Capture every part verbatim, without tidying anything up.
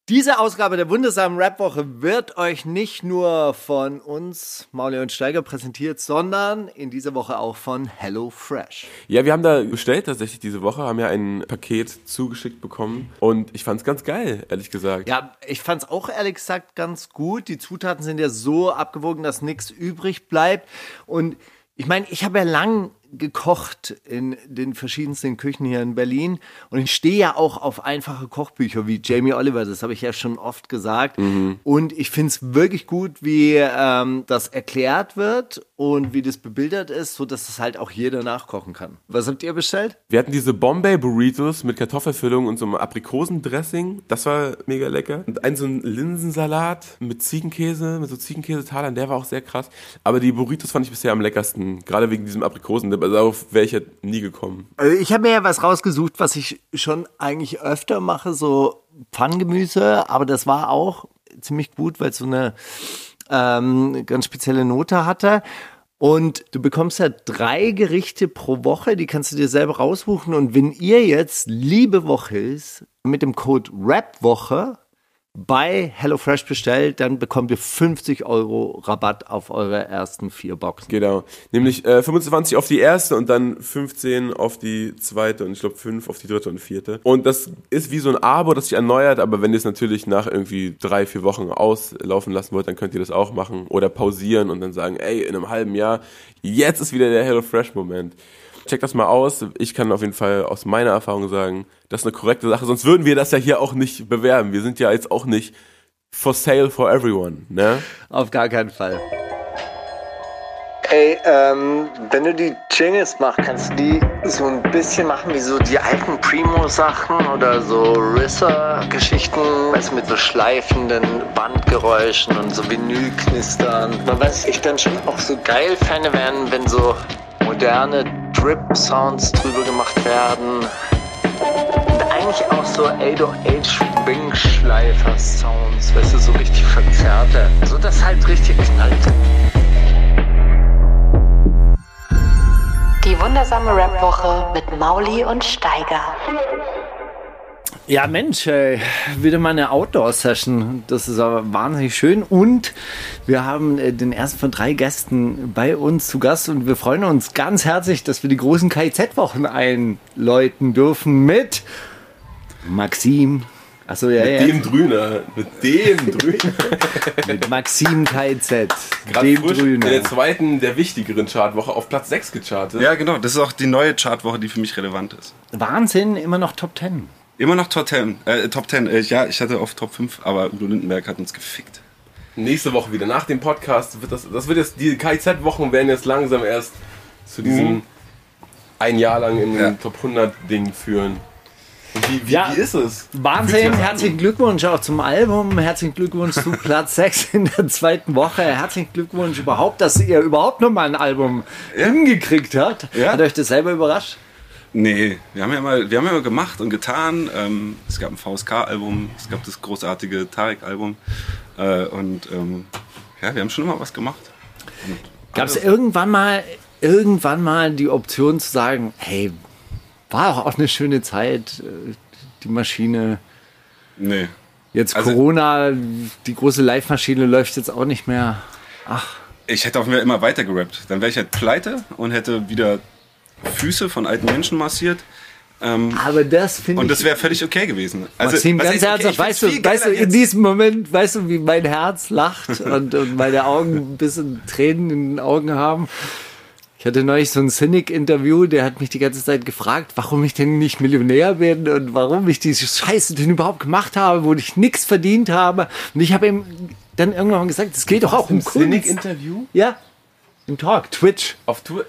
Diese Ausgabe der wundersamen Rap-Woche wird euch nicht nur von uns, Mauli und Steiger, präsentiert, sondern in dieser Woche auch von HelloFresh. Ja, wir haben da bestellt tatsächlich diese Woche, haben ja ein Paket zugeschickt bekommen und ich fand's ganz geil, ehrlich gesagt. Ja, ich fand's auch ehrlich gesagt ganz gut. Die Zutaten sind ja so abgewogen, dass nichts übrig bleibt. Und ich meine, ich habe ja lang gekocht in den verschiedensten Küchen hier in Berlin und ich stehe ja auch auf einfache Kochbücher wie Jamie Oliver, das habe ich ja schon oft gesagt. Mhm. Und ich finde es wirklich gut, wie ähm, das erklärt wird und wie das bebildert ist, sodass es halt auch jeder nachkochen kann. Was habt ihr bestellt? Wir hatten diese Bombay Burritos mit Kartoffelfüllung und so einem Aprikosendressing, das war mega lecker. Und einen so einen Linsensalat mit Ziegenkäse, mit so Ziegenkäsetalern, der war auch sehr krass. Aber die Burritos fand ich bisher am leckersten, gerade wegen diesem Aprikosen. Also darauf wäre ich ja nie gekommen. Also ich habe mir ja was rausgesucht, was ich schon eigentlich öfter mache, so Pfannengemüse, aber das war auch ziemlich gut, weil es so eine ähm, ganz spezielle Note hatte. Und du bekommst ja drei Gerichte pro Woche, die kannst du dir selber raussuchen. Und wenn ihr jetzt Liebe Woche ist, mit dem Code RAPWOCHE bei HelloFresh bestellt, dann bekommt ihr fünfzig Euro Rabatt auf eure ersten vier Boxen. Genau, nämlich äh, fünfundzwanzig auf die erste und dann fünfzehn auf die zweite und ich glaube fünf auf die dritte und vierte. Und das ist wie so ein Abo, das sich erneuert, aber wenn ihr es natürlich nach irgendwie drei, vier Wochen auslaufen lassen wollt, dann könnt ihr das auch machen oder pausieren und dann sagen, ey, in einem halben Jahr, jetzt ist wieder der HelloFresh-Moment. Checkt das mal aus. Ich kann auf jeden Fall aus meiner Erfahrung sagen, das ist eine korrekte Sache. Sonst würden wir das ja hier auch nicht bewerben. Wir sind ja jetzt auch nicht for sale for everyone, ne? Auf gar keinen Fall. Ey, ähm, wenn du die Jingles machst, kannst du die so ein bisschen machen wie so die alten Primo-Sachen oder so Risser-Geschichten, weißt du, mit so schleifenden Bandgeräuschen und so Vinylknistern. Man weiß, ich dann schon auch so geil Fan werden, wenn so moderne Drip-Sounds drüber gemacht werden. Und eigentlich auch so acht null acht Wingschleifer-Sounds, weißt du, so richtig verzerrte. So dass halt richtig knallt. Die wundersame Rap-Woche mit Mauli und Steiger. Ja, Mensch, ey, wieder mal eine Outdoor-Session. Das ist aber wahnsinnig schön. Und wir haben äh, den ersten von drei Gästen bei uns zu Gast. Und wir freuen uns ganz herzlich, dass wir die großen K I Z-Wochen einläuten dürfen mit Maxim. Achso, ja, mit ja. dem Drüner. Mit dem Drüner. Mit Maxim K I Z. Gerade dem frisch Drüner. In der zweiten, der wichtigeren Chartwoche auf Platz sechs gechartet. Ja, genau. Das ist auch die neue Chartwoche, die für mich relevant ist. Wahnsinn, immer noch Top Ten. Immer noch Top Ten. Äh, Top Ten. Äh, ja, ich hatte auf Top fünf, aber Udo Lindenberg hat uns gefickt. Nächste Woche wieder. Nach dem Podcast wird das, das wird jetzt, die K I Z-Wochen werden jetzt langsam erst zu diesem mhm. ein Jahr lang in den ja. Top hundert Ding führen. Und wie, wie, ja, wie ist es? Wahnsinn, herzlichen Glückwunsch auch zum Album, herzlichen Glückwunsch zu Platz sechs in der zweiten Woche, herzlichen Glückwunsch überhaupt, dass ihr überhaupt noch mal ein Album ja. hingekriegt habt. Ja. Hat euch das selber überrascht? Nee, wir haben ja mal, wir haben ja mal gemacht und getan. Ähm, es gab ein V S K-Album, es gab das großartige Tarek-Album äh, und ähm, ja, wir haben schon immer was gemacht. Gab es irgendwann mal, irgendwann mal die Option zu sagen, hey, war auch eine schöne Zeit, die Maschine. Nee. Jetzt also, Corona, die große Live-Maschine läuft jetzt auch nicht mehr. Ach. Ich hätte auch immer weiter gerappt. Dann wäre ich halt pleite und hätte wieder Füße von alten Menschen massiert. Ähm, Aber das finde ich... Und das wäre völlig okay gewesen. Also, Maxim, ganz ernsthaft, weißt du, weißt du in diesem Moment, weißt du, wie mein Herz lacht und, und meine Augen ein bisschen Tränen in den Augen haben? Ich hatte neulich so ein Cynic-Interview, der hat mich die ganze Zeit gefragt, warum ich denn nicht Millionär bin und warum ich diese Scheiße denn überhaupt gemacht habe, wo ich nichts verdient habe. Und ich habe ihm dann irgendwann mal gesagt, es geht doch auch um Kunst. Cynic-Interview? Ja. Im Talk, Twitch. Auf Twitch.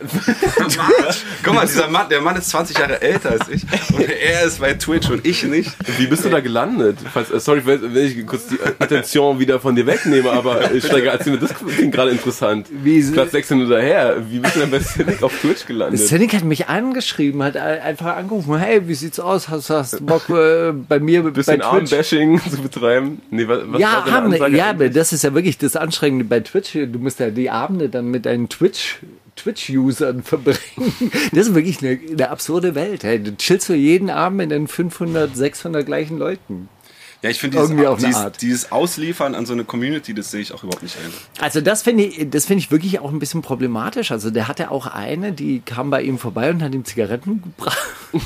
Guck mal, dieser Mann, der Mann ist zwanzig Jahre älter als ich und er ist bei Twitch und ich nicht. Wie bist du da gelandet? Falls, sorry, wenn ich kurz die Attention wieder von dir wegnehme, aber ich steige, erzähl mir, das klingt gerade interessant. Wie Platz sechs hin oder her. Wie bist du denn bei Cynic auf Twitch gelandet? Cynic hat mich angeschrieben, hat einfach angerufen, hey, wie sieht's aus? Hast du Bock äh, bei mir bei bisschen Twitch? Armbashing zu betreiben? Nee, was, was ja, war haben, ja, eigentlich? das ist ja wirklich das Anstrengende bei Twitch. Du musst ja die Abende dann mit deinen Twitch Twitch-Usern verbringen. Das ist wirklich eine, eine absurde Welt. Hey. Du chillst für jeden Abend mit den fünfhundert, sechshundert gleichen Leuten. Ja, ich finde Irgendwie dieses, auf eine dieses, Art. dieses Ausliefern an so eine Community, das sehe ich auch überhaupt nicht ein. Also das finde ich, das finde ich wirklich auch ein bisschen problematisch. Also der hatte auch eine, die kam bei ihm vorbei und hat ihm Zigaretten gebracht.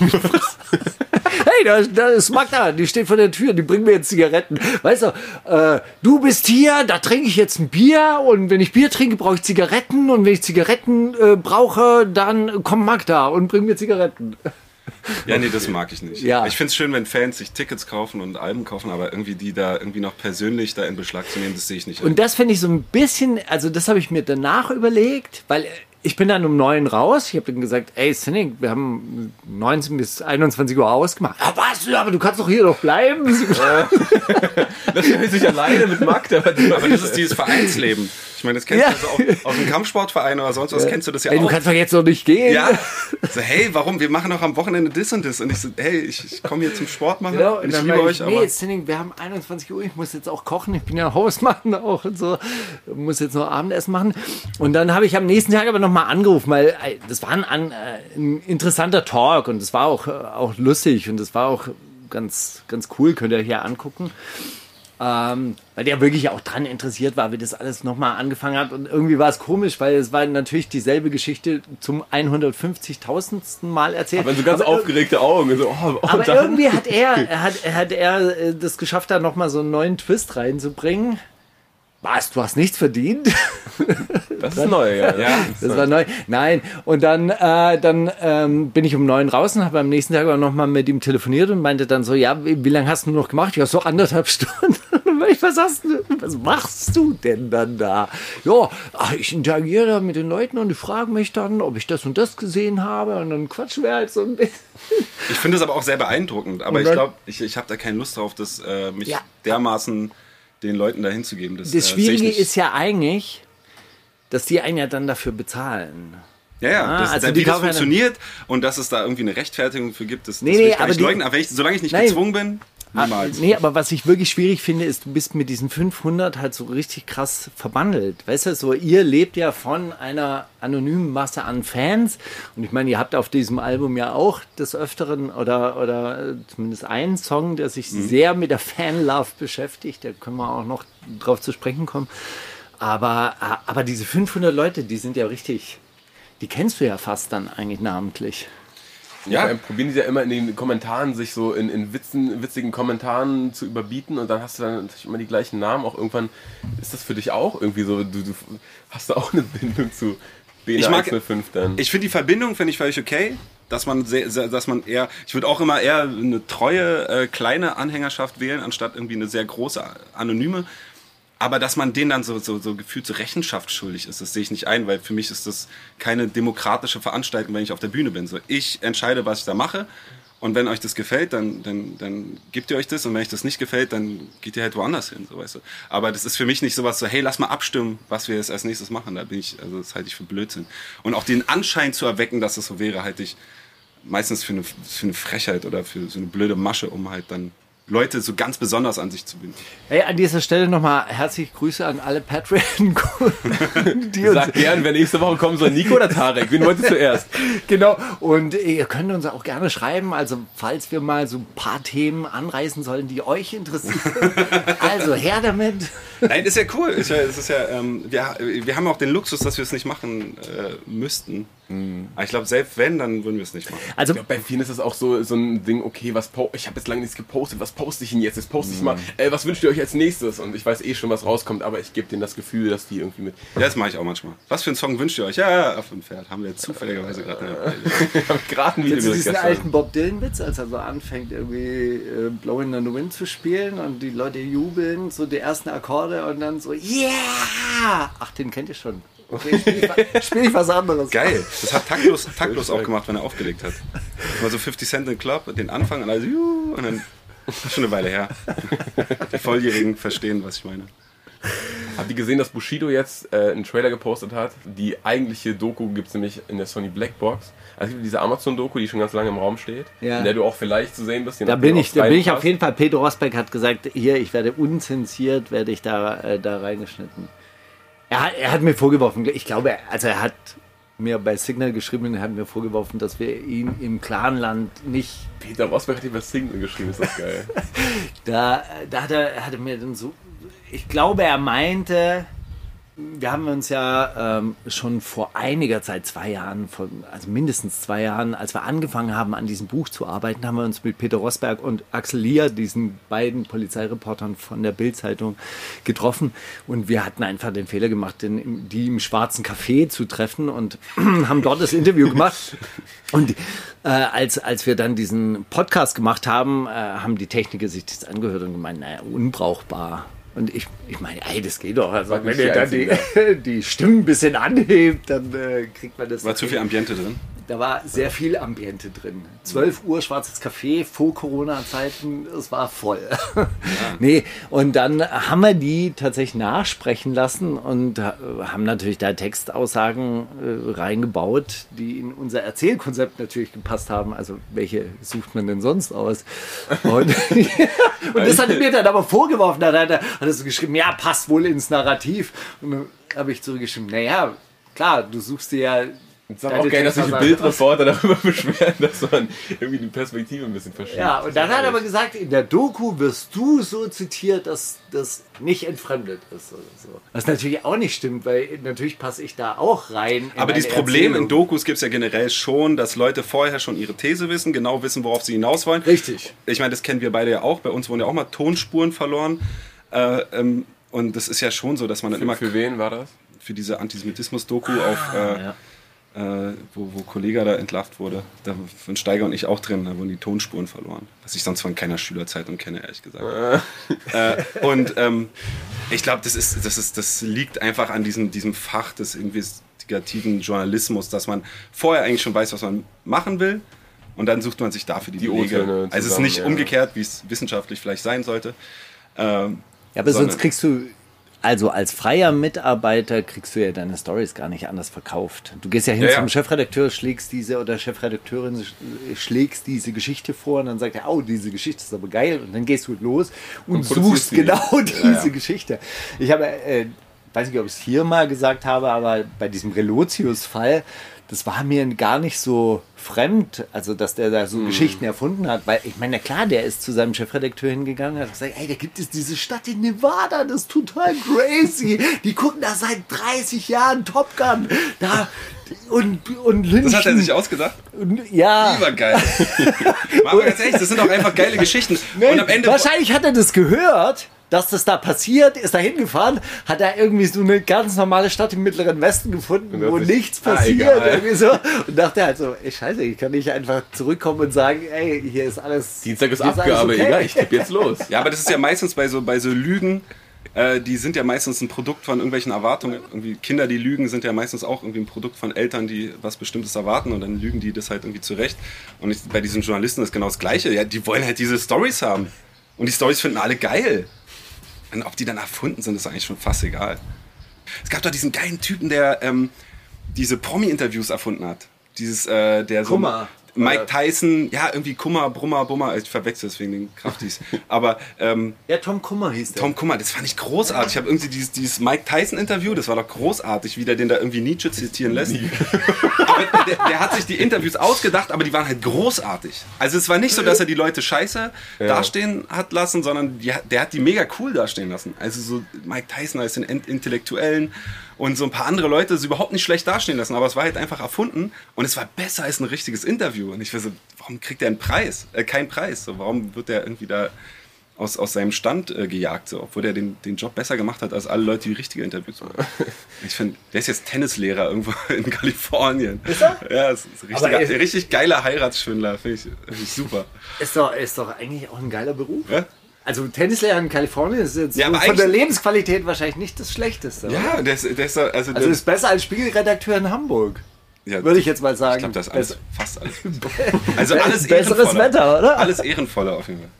Hey, da, da ist Magda, die steht vor der Tür, die bringt mir jetzt Zigaretten. Weißt du, äh, du bist hier, da trinke ich jetzt ein Bier und wenn ich Bier trinke, brauche ich Zigaretten und wenn ich Zigaretten äh, brauche, dann kommt Magda und bringt mir Zigaretten. Ja, nee, das mag ich nicht. Ja. Ich finde es schön, wenn Fans sich Tickets kaufen und Alben kaufen, aber irgendwie die da irgendwie noch persönlich da in Beschlag zu nehmen, das sehe ich nicht ein. Und das finde ich so ein bisschen, also das habe ich mir danach überlegt, weil ich bin dann um neun raus. Ich habe dann gesagt, ey, Sinning, wir haben neunzehn bis einundzwanzig Uhr ausgemacht. Ja, was? Aber du kannst doch hier noch bleiben. Das ist sich alleine mit Magda. Aber das ist dieses Vereinsleben. Ich meine, das kennst Ja. du also auch aus dem Kampfsportverein oder sonst was, kennst du das ja Ey, auch. du kannst doch jetzt noch nicht gehen. Ja, so, hey, warum? Wir machen doch am Wochenende das und das. Und ich so, hey, ich, ich komme hier zum Sport machen. Genau, und und ich dann liebe war euch, ich, aber nee, Sinning, wir haben einundzwanzig Uhr, ich muss jetzt auch kochen, ich bin ja Hausmann auch und so, muss jetzt noch Abendessen machen. Und dann habe ich am nächsten Tag aber nochmal angerufen, weil äh, das war ein, ein, ein interessanter Talk und das war auch, äh, auch lustig und das war auch ganz, ganz cool, könnt ihr hier angucken. Ähm, weil der wirklich auch dran interessiert war, wie das alles nochmal angefangen hat. Und irgendwie war es komisch, weil es war natürlich dieselbe Geschichte zum hundertfünfzigtausendsten Mal erzählt. Aber so ganz Aber- aufgeregte Augen. So, oh, oh, aber dann- irgendwie hat er, er hat, hat er äh, das geschafft, da nochmal so einen neuen Twist reinzubringen. Was, du hast nichts verdient? Das ist neu, ja. ja, Das war neu. Nein. Und dann, äh, dann ähm, bin ich um neun raus und habe am nächsten Tag auch nochmal mit ihm telefoniert und meinte dann so, ja, wie, wie lange hast du noch gemacht? Ja, so anderthalb Stunden. Und ich, was hast du, was machst du denn dann da? Ja, ach, ich interagiere da mit den Leuten und die fragen mich dann, ob ich das und das gesehen habe und dann quatschen wir halt so ein bisschen. ich finde es aber auch sehr beeindruckend. Aber Und ich dann- glaube, ich, ich habe da keine Lust drauf, das äh, mich Ja. dermaßen den Leuten da hinzugeben. Das, Das äh, Schwierige sehe ich nicht. ist ja eigentlich, dass die einen ja dann dafür bezahlen. Ja, ja, Ah, das, also da, die wie das kaufen ja- funktioniert und dass es da irgendwie eine Rechtfertigung für gibt, das, Nee, das will nee, ich gar aber nicht die- leugnen. Aber wenn ich, solange ich nicht Nein. gezwungen bin, Ah, niemals. nee, aber was ich wirklich schwierig finde, ist, du bist mit diesen fünfhundert halt so richtig krass verbandelt. Weißt du, so ihr lebt ja von einer anonymen Masse an Fans. Und ich meine, ihr habt auf diesem Album ja auch des Öfteren oder, oder zumindest einen Song, der sich Mhm. sehr mit der Fanlove beschäftigt. Da können wir auch noch drauf zu sprechen kommen. Aber, aber diese fünfhundert Leute, die sind ja richtig, die kennst du ja fast dann eigentlich namentlich. Ja, ja. Probieren die ja immer in den Kommentaren sich so in, in Witzen, witzigen Kommentaren zu überbieten und dann hast du dann natürlich immer die gleichen Namen. Auch irgendwann ist das für dich auch irgendwie so, du, du hast da auch eine Bindung zu B N eins null fünf dann. Ich finde die Verbindung, finde ich völlig okay, dass man sehr, sehr, dass man eher, ich würde auch immer eher eine treue, äh, kleine Anhängerschaft wählen, anstatt irgendwie eine sehr große, anonyme. Aber dass man denen dann so, so, so gefühlt zur Rechenschaft schuldig ist, das sehe ich nicht ein, weil für mich ist das keine demokratische Veranstaltung, wenn ich auf der Bühne bin. So, ich entscheide, was ich da mache und wenn euch das gefällt, dann, dann, dann gebt ihr euch das und wenn euch das nicht gefällt, dann geht ihr halt woanders hin, so, weißt du. Aber das ist für mich nicht sowas so, hey, lass mal abstimmen, was wir jetzt als nächstes machen. Da bin ich, also das halte ich für Blödsinn. Und auch den Anschein zu erwecken, dass es so wäre, halte ich meistens für eine, für eine Frechheit oder für so eine blöde Masche, um halt dann Leute so ganz besonders an sich zu binden. Hey, an dieser Stelle nochmal herzliche Grüße an alle Patreon-Kunden, die uns... Sag gern, wer nächste Woche kommen soll, Nico oder Tarek? Wen wollt ihr zuerst? Genau, und ihr könnt uns auch gerne schreiben, also falls wir mal so ein paar Themen anreißen sollen, die euch interessieren. Also her damit. Nein, ist ja cool. Ist ja, es ist ja, ähm, wir, wir haben auch den Luxus, dass wir es nicht machen äh, müssten. Mhm. Aber ich glaube, selbst wenn, dann würden wir es nicht machen. Also Ich glaub, bei vielen ist das auch so, so ein Ding, okay, was po- ich habe jetzt lange nichts gepostet, was poste ich denn jetzt? Jetzt poste ich mal, äh, was wünscht ihr euch als nächstes? Und ich weiß eh schon, was rauskommt, aber ich gebe denen das Gefühl, dass die irgendwie mit... Ja, das mache ich auch manchmal. Was für einen Song wünscht ihr euch? Ja, ja, auf dem Pferd. Haben wir jetzt zufälligerweise gerade eine gerade ein Video Kennst du diesen gestern. alten Bob Dylan-Witz, als er so anfängt, irgendwie äh, Blowing in the Wind zu spielen und die Leute jubeln, so die ersten Akkorde und dann so, yeah! Ach, den kennt ihr schon. Okay, spiel ich, spiel ich was anderes. Geil. Das hat taktlos, taktlos auch gemacht, wenn er aufgelegt hat. Das war so fifty Cent in Club, den Anfang und also, juhu, und dann, das ist schon eine Weile her. Die Volljährigen verstehen, was ich meine. Habt ihr gesehen, dass Bushido jetzt äh, einen Trailer gepostet hat? Die eigentliche Doku gibt es nämlich in der Sony Blackbox. Also es gibt diese Amazon-Doku, die schon ganz lange im Raum steht, Ja. in der du auch vielleicht zu sehen bist. je Da nachdem, bin ob's ich, da bin ich reinpasst. auf jeden Fall, Pedro Rosberg hat gesagt, hier, ich werde unzensiert, werde ich da, äh, da reingeschnitten. Er hat, er hat mir vorgeworfen, ich glaube, also er hat mir bei Signal geschrieben und hat mir vorgeworfen, dass wir ihn im Clanland nicht... Peter Rosberg hat über Signal geschrieben, ist das geil. da da hat, er, hat er mir dann so... Ich glaube, er meinte... Wir haben uns ja ähm, schon vor einiger Zeit, zwei Jahren, von, also mindestens zwei Jahren, als wir angefangen haben, an diesem Buch zu arbeiten, haben wir uns mit Peter Rosberg und Axel Lier, diesen beiden Polizeireportern von der Bild-Zeitung, getroffen. Und wir hatten einfach den Fehler gemacht, den, die im Schwarzen Café zu treffen und haben dort das Interview gemacht. Und äh, als, als wir dann diesen Podcast gemacht haben, äh, haben die Techniker sich das angehört und gemeint, naja, unbrauchbar. Und ich, ich meine, ey, das geht doch. Also, wenn ihr dann die, die Stimmen ein bisschen anhebt, dann äh, kriegt man das. War zu viel Ambiente drin? Da war sehr viel Ambiente drin. zwölf Uhr, schwarzes Café, vor Corona-Zeiten, es war voll. Ja. Nee, und dann haben wir die tatsächlich nachsprechen lassen und haben natürlich da Textaussagen äh, reingebaut, die in unser Erzählkonzept natürlich gepasst haben. Also, welche sucht man denn sonst aus? Und, und das hat er mir dann aber vorgeworfen. Da hat er, hat er so geschrieben, ja, passt wohl ins Narrativ. Und dann habe ich zurückgeschrieben, naja, klar, du suchst dir ja... Es ist auch geil, dass sich die Bildreporter darüber beschweren, dass man irgendwie die Perspektive ein bisschen verschiebt. Ja, und dann hat er aber gesagt, in der Doku wirst du so zitiert, dass das nicht entfremdet ist. Oder so. Was natürlich auch nicht stimmt, weil natürlich passe ich da auch rein. Aber dieses Problem in Dokus gibt es ja generell schon, dass Leute vorher schon ihre These wissen, genau wissen, worauf sie hinaus wollen. Richtig. Ich meine, das kennen wir beide ja auch. Bei uns wurden ja auch mal Tonspuren verloren. Äh, ähm, und das ist ja schon so, dass man dann für, immer... Für wen war das? Für diese Antisemitismus-Doku ah, auf... Äh, ja. Äh, wo, wo Kollege da entlarvt wurde. Da von Steiger und ich auch drin, da wurden die Tonspuren verloren. Was ich sonst von keiner Schülerzeitung kenne, ehrlich gesagt. äh, und ähm, ich glaube, das ist, das ist, das liegt einfach an diesem, diesem Fach des investigativen Journalismus, dass man vorher eigentlich schon weiß, was man machen will und dann sucht man sich dafür die, die Wege. Also es ist nicht ja. umgekehrt, wie es wissenschaftlich vielleicht sein sollte. Ähm, ja, aber sonst kriegst du... Also als freier Mitarbeiter kriegst du ja deine Storys gar nicht anders verkauft. Du gehst ja hin ja, zum ja. Chefredakteur, schlägst diese oder Chefredakteurin schlägst diese Geschichte vor und dann sagt er, oh, diese Geschichte ist aber geil und dann gehst du los und, und suchst genau diese ja, ja. Geschichte. Ich habe, äh, weiß nicht, ob ich es hier mal gesagt habe, aber bei diesem Relotius-Fall, das war mir gar nicht so fremd, also dass der da so mm. Geschichten erfunden hat, weil ich meine, klar, der ist zu seinem Chefredakteur hingegangen und hat gesagt, ey, da gibt es diese Stadt in Nevada, das ist total crazy, die gucken da seit dreißig Jahren Top Gun, da und, und Lynchen. Das hat er sich ausgedacht? Und, ja. Übergeil. Aber ganz ehrlich, das sind doch einfach geile Geschichten. Nee, und am Ende wahrscheinlich hat er das gehört, dass das da passiert, ist da hingefahren, hat er irgendwie so eine ganz normale Stadt im Mittleren Westen gefunden, wo nichts passiert. Ah, irgendwie so. Und dachte halt so, ey, scheiße, ich kann nicht einfach zurückkommen und sagen, ey, hier ist alles... Dienstag ist Abgabe, okay. Egal, ich tippe jetzt los. Ja, aber das ist ja meistens bei so, bei so Lügen, äh, die sind ja meistens ein Produkt von irgendwelchen Erwartungen. Irgendwie Kinder, die lügen, sind ja meistens auch irgendwie ein Produkt von Eltern, die was Bestimmtes erwarten und dann lügen die das halt irgendwie zurecht. Und ich, bei diesen Journalisten ist genau das Gleiche. Ja, die wollen halt diese Storys haben. Und die Storys finden alle geil. Und ob die dann erfunden sind, ist eigentlich schon fast egal. Es gab doch diesen geilen Typen, der ähm, diese Promi-Interviews erfunden hat. Dieses, äh, der so... Kummer. Mike Tyson, ja, irgendwie Kummer, Brummer, Bummer, ich verwechsel es wegen den Kraftis. Aber, ähm, ja, Tom Kummer hieß der. Tom Kummer, das fand ich großartig. Ich habe irgendwie dieses, dieses Mike Tyson-Interview, das war doch großartig, wie der den da irgendwie Nietzsche zitieren lässt. Aber der, der hat sich die Interviews ausgedacht, aber die waren halt großartig. Also es war nicht so, dass er die Leute scheiße ja. dastehen hat lassen, sondern die, der hat die mega cool dastehen lassen. Also so Mike Tyson als den Intellektuellen und so ein paar andere Leute es überhaupt nicht schlecht dastehen lassen, aber es war halt einfach erfunden und es war besser als ein richtiges Interview. Und ich weiß so, warum kriegt er einen Preis? Äh, keinen Preis. So, warum wird der irgendwie da aus, aus seinem Stand äh, gejagt, so, obwohl der den, den Job besser gemacht hat als alle Leute, die richtige Interviews machen. Ich finde, der ist jetzt Tennislehrer irgendwo in Kalifornien. Ist er? Ja, ist ein richtiger, ist, richtig geiler Heiratsschwindler, finde ich, find ich super. Ist doch, ist doch eigentlich auch ein geiler Beruf. Ja? Also Tennislehrer in Kalifornien ist jetzt ja, von der Lebensqualität wahrscheinlich nicht das Schlechteste. Ja, der ist, der ist, also, also ist besser als Spiegelredakteur in Hamburg. Ja, würde ich jetzt mal sagen. Ich glaube, das ist alles, fast alles. Also alles besseres Wetter, oder? Alles ehrenvoller auf jeden Fall.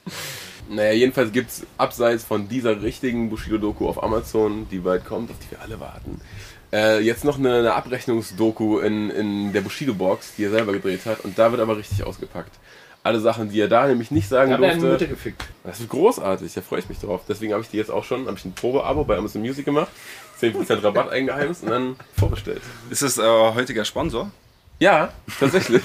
Naja, jedenfalls gibt es abseits von dieser richtigen Bushido-Doku auf Amazon, die bald kommt, auf die wir alle warten, äh, jetzt noch eine, eine Abrechnungsdoku in, in der Bushido-Box, die er selber gedreht hat. Und da wird aber richtig ausgepackt. Alle Sachen, die er da nämlich nicht sagen Ich habe eine durfte. Mutter gefickt. Das ist großartig, da freue ich mich drauf. Deswegen habe ich die jetzt auch schon, habe ich ein Probeabo bei Amazon Music gemacht, zehn Prozent Rabatt eingeheimst und dann vorbestellt. Ist das äh, heutiger Sponsor? Ja, tatsächlich.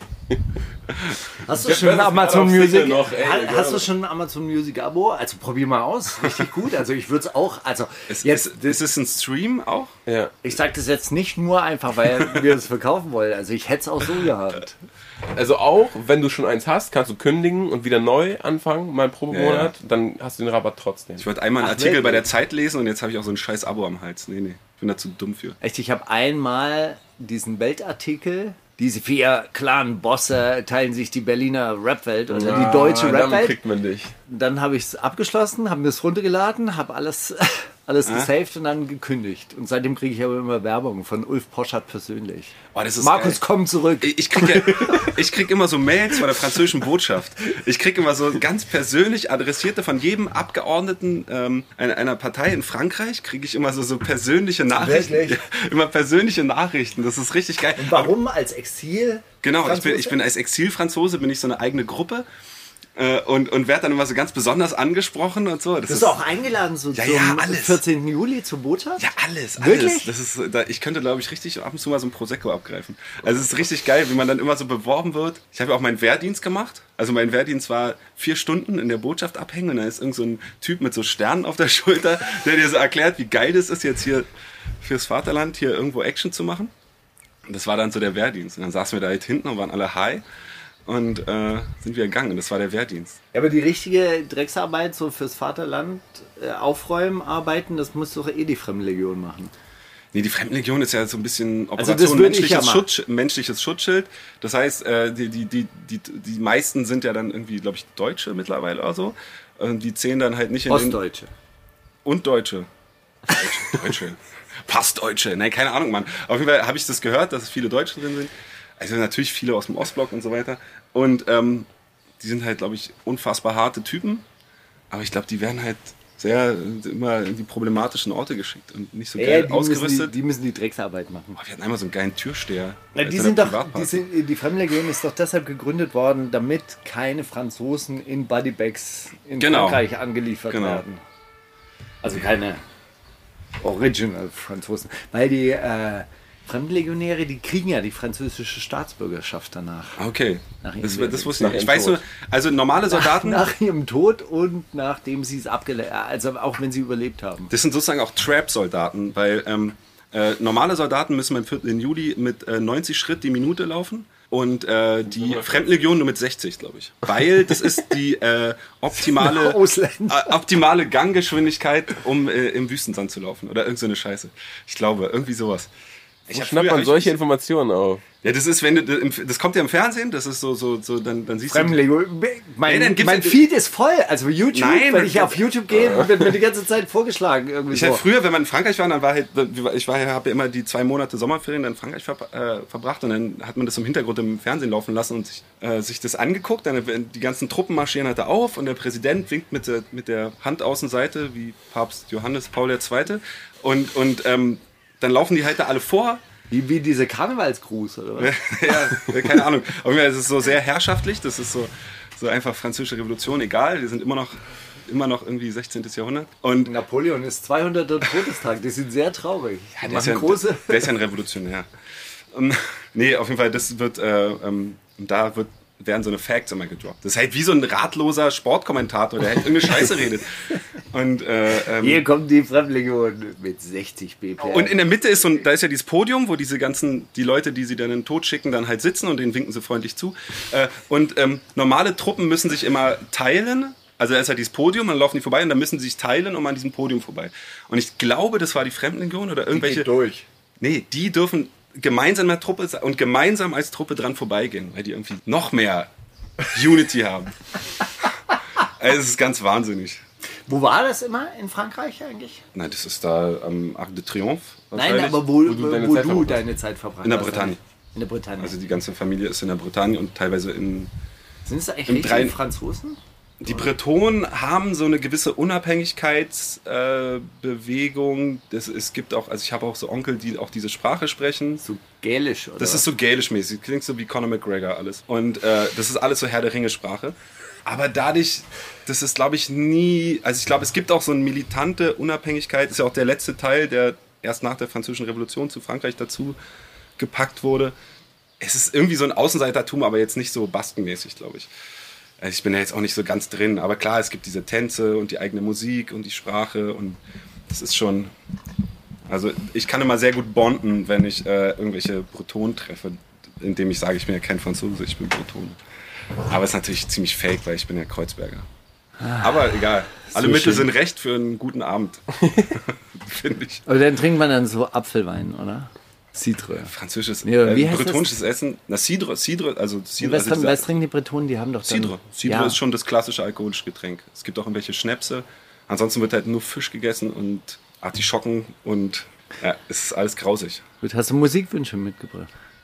Hast du Jeff schon ein Bezos Amazon hat auch Music? Single noch, ey, Ha- egal. hast du schon ein Amazon Music Abo? Also probier mal aus, richtig gut. Also ich würde es auch, also Ist, jetzt, ist, ist es ein Stream auch? Ja. ich sage das jetzt nicht nur einfach, weil wir es verkaufen wollen. Also ich hätte es auch so gehabt. Also auch, wenn du schon eins hast, kannst du kündigen und wieder neu anfangen, mal einen Probemonat, Ja, dann hast du den Rabatt trotzdem. Ich wollte einmal einen Ach, Artikel wirklich? bei der Zeit lesen und jetzt habe ich auch so ein scheiß Abo am Hals. Nee, nee, ich bin da zu dumm für. Echt, ich habe einmal diesen Weltartikel, diese vier klaren Bosse teilen sich die Berliner Rapwelt oder die deutsche Ah, damit Rapwelt. kriegt man dich. Dann habe ich es abgeschlossen, habe mir es runtergeladen, habe alles, alles gesaved und dann gekündigt. Und seitdem kriege ich aber immer Werbung von Ulf Poschardt persönlich. Oh, das ist Markus, geil. komm zurück. Ich ich krieg, ja, ich krieg immer so Mails von der französischen Botschaft. Ich krieg immer so ganz persönlich adressierte von jedem Abgeordneten ähm, einer, einer Partei in Frankreich, kriege ich immer so, so persönliche Nachrichten. Wirklich? Ja, immer persönliche Nachrichten. Das ist richtig geil. Warum als Exil? Genau, ich bin, Franzose? ich bin als Exilfranzose, bin ich so eine eigene Gruppe äh, und, und werde dann immer so ganz besonders angesprochen und so. Das Bist du auch eingeladen so Ja, zum ja, alles. vierzehnten Juli zur Botschaft? Ja, alles, alles. Wirklich? Das ist, da, ich könnte, glaube ich, richtig ab und zu mal so ein Prosecco abgreifen. Also es ist richtig geil, wie man dann immer so beworben wird. Ich habe ja auch meinen Wehrdienst gemacht. Also mein Wehrdienst war vier Stunden in der Botschaft abhängen und da ist irgend so ein Typ mit so Sternen auf der Schulter, der dir so erklärt, wie geil das ist, jetzt hier fürs Vaterland hier irgendwo Action zu machen. Und das war dann so der Wehrdienst. Und dann saßen wir da halt hinten und waren alle high und äh, sind wir gegangen. Und das war der Wehrdienst. Ja, aber die richtige Drecksarbeit, so fürs Vaterland äh, aufräumen, arbeiten, das muss doch eh die Fremdenlegion machen. Nee, die Fremdenlegion ist ja so ein bisschen Also Operation das würde ich menschliches, ja machen. Schutz, menschliches Schutzschild. Das heißt, äh, die, die, die, die, die meisten sind ja dann irgendwie, glaube ich, Deutsche mittlerweile oder so. Und die zählen dann halt nicht in den... Ostdeutsche. Und Deutsche. Deutsche. Deutsche. Passdeutsche. Nein, keine Ahnung, Mann. Auf jeden Fall habe ich das gehört, dass viele Deutsche drin sind. Also natürlich viele aus dem Ostblock und so weiter. Und ähm, die sind halt, glaube ich, unfassbar harte Typen. Aber ich glaube, die werden halt sehr immer in die problematischen Orte geschickt und nicht so Ja, geil die, müssen die, ausgerüstet. die müssen die Drecksarbeit machen. Oh, wir hatten einmal so einen geilen Türsteher. Na, bei die so sind einer doch, die, Privatparty. sind, die Fremdenlegion ist doch deshalb gegründet worden, damit keine Franzosen in Bodybags in Genau. Frankreich angeliefert Genau. werden. Also keine Original Franzosen. Weil die äh, Fremdenlegionäre, die kriegen ja die französische Staatsbürgerschaft danach. Okay, Nach ihrem das, Leben. das wusste ich Nach nicht. Ich ihrem weiß nur, also normale Soldaten, Nach ihrem Tod und nachdem sie es abgelehnt, also auch wenn sie überlebt haben. das sind sozusagen auch Trap-Soldaten, weil ähm, äh, normale Soldaten müssen beim vierten Juli mit äh, neunzig Schritt die Minute laufen und äh, die Fremdenlegion nur mit sechzig, glaube ich. Weil das ist die äh, optimale, Ausländer. äh, optimale Ganggeschwindigkeit, um äh, im Wüstensand zu laufen. Oder irgend so eine Scheiße. Ich glaube, irgendwie sowas. Ich Wo hab schnappt früher- hab man ich- solche Informationen auf? Ja, das ist, wenn du, das kommt ja im Fernsehen, das ist so, so, so, dann, dann siehst du. Fremdenlegion. Mein, Nee, dann gibt's mein ja- Feed ist voll. Also YouTube, Nein, wenn ich das- auf YouTube gehe, wird mir die ganze Zeit vorgeschlagen. Irgendwie Ich so. halt früher, wenn man in Frankreich war, dann war halt, ich war ja, habe ja immer die zwei Monate Sommerferien dann in Frankreich ver, äh, verbracht und dann hat man das im Hintergrund im Fernsehen laufen lassen und sich, äh, sich das angeguckt. Dann werden die ganzen Truppen marschieren halt da auf und der Präsident winkt mit der, mit der Handaußenseite wie Papst Johannes Paul der Zweite. Und, und ähm, dann laufen die halt da alle vor. Wie, wie diese Karnevalsgruß, oder was? Ja, keine Ahnung. Auf jeden Fall ist es so sehr herrschaftlich. Das ist so, so einfach französische Revolution. Egal, wir sind immer noch, immer noch irgendwie sechzehnten. Jahrhundert. Und Napoleon ist zweihunderter Todestag. Die sind sehr traurig. Die der, ist machen ja, große. der ist ja ein Revolutionär. Um, nee, auf jeden Fall, das wird, äh, ähm, da wird, werden so eine Facts immer gedroppt. Das ist halt wie so ein ratloser Sportkommentator, der halt irgendeine Scheiße redet. Und, äh, ähm, Hier kommt die Fremdenlegion mit sechzig B P M. und in der Mitte ist so ein, da ist ja dieses Podium, wo diese ganzen, die Leute, die sie dann in den Tod schicken, dann halt sitzen und denen winken sie freundlich zu. Äh, und ähm, normale Truppen müssen sich immer teilen. Also da ist ja dieses Podium, dann laufen die vorbei und dann müssen sie sich teilen um an diesem Podium vorbei. Und ich glaube, das war die Fremdenlegion oder irgendwelche. durch. Nee, die dürfen gemeinsam in der Truppe sein und gemeinsam als Truppe dran vorbeigehen, weil die irgendwie noch mehr Unity haben. Also es ist ganz wahnsinnig. Wo war das immer in Frankreich eigentlich? Nein, das ist da am Arc de Triomphe. Nein, wahrscheinlich. aber wo, wo wo, du du, deine wo Zeit du verbracht deine Zeit verbracht In der hast. Bretagne. In der Bretagne. Also die ganze Familie ist in der Bretagne und teilweise in... Sind es eigentlich im richtige Dreien- Franzosen? Die Bretonen haben so eine gewisse Unabhängigkeitsbewegung. Äh, das, es gibt auch, also ich habe auch so Onkel, die auch diese Sprache sprechen. So gälisch, oder? Das ist so gälisch-mäßig. Klingt so wie Conor McGregor alles. Und äh, das ist alles so Herr der Ringe-Sprache. Aber dadurch, das ist, glaube ich, nie... Also ich glaube, es gibt auch so eine militante Unabhängigkeit. Das ist ja auch der letzte Teil, der erst nach der Französischen Revolution zu Frankreich dazu gepackt wurde. Es ist irgendwie so ein Außenseitertum, aber jetzt nicht so baskenmäßig, glaube ich. Also ich bin ja jetzt auch nicht so ganz drin, aber klar, es gibt diese Tänze und die eigene Musik und die Sprache und das ist schon... Also ich kann immer sehr gut bonden, wenn ich äh, irgendwelche Bretonen treffe, indem ich sage, ich bin ja kein Franzose, ich bin Breton. Aber es ist natürlich ziemlich fake, weil ich bin ja Kreuzberger. Aber egal, alle so Mittel schön. sind recht für einen guten Abend, finde ich. Aber dann trinkt man dann so Apfelwein, oder? Cidre. Französisches, Ja, wie äh, heißt bretonisches Essen. Na, Cidre, Cidre, also Cidre. Was, also haben, dieser- was trinken die Bretonen? Die haben doch dann... Cidre. Cidre Ja. ist schon das klassische alkoholische Getränk. Es gibt auch irgendwelche Schnäpse. Ansonsten wird halt nur Fisch gegessen und Artischocken und ja, es ist alles grausig. Gut, hast du Musikwünsche mitgebracht?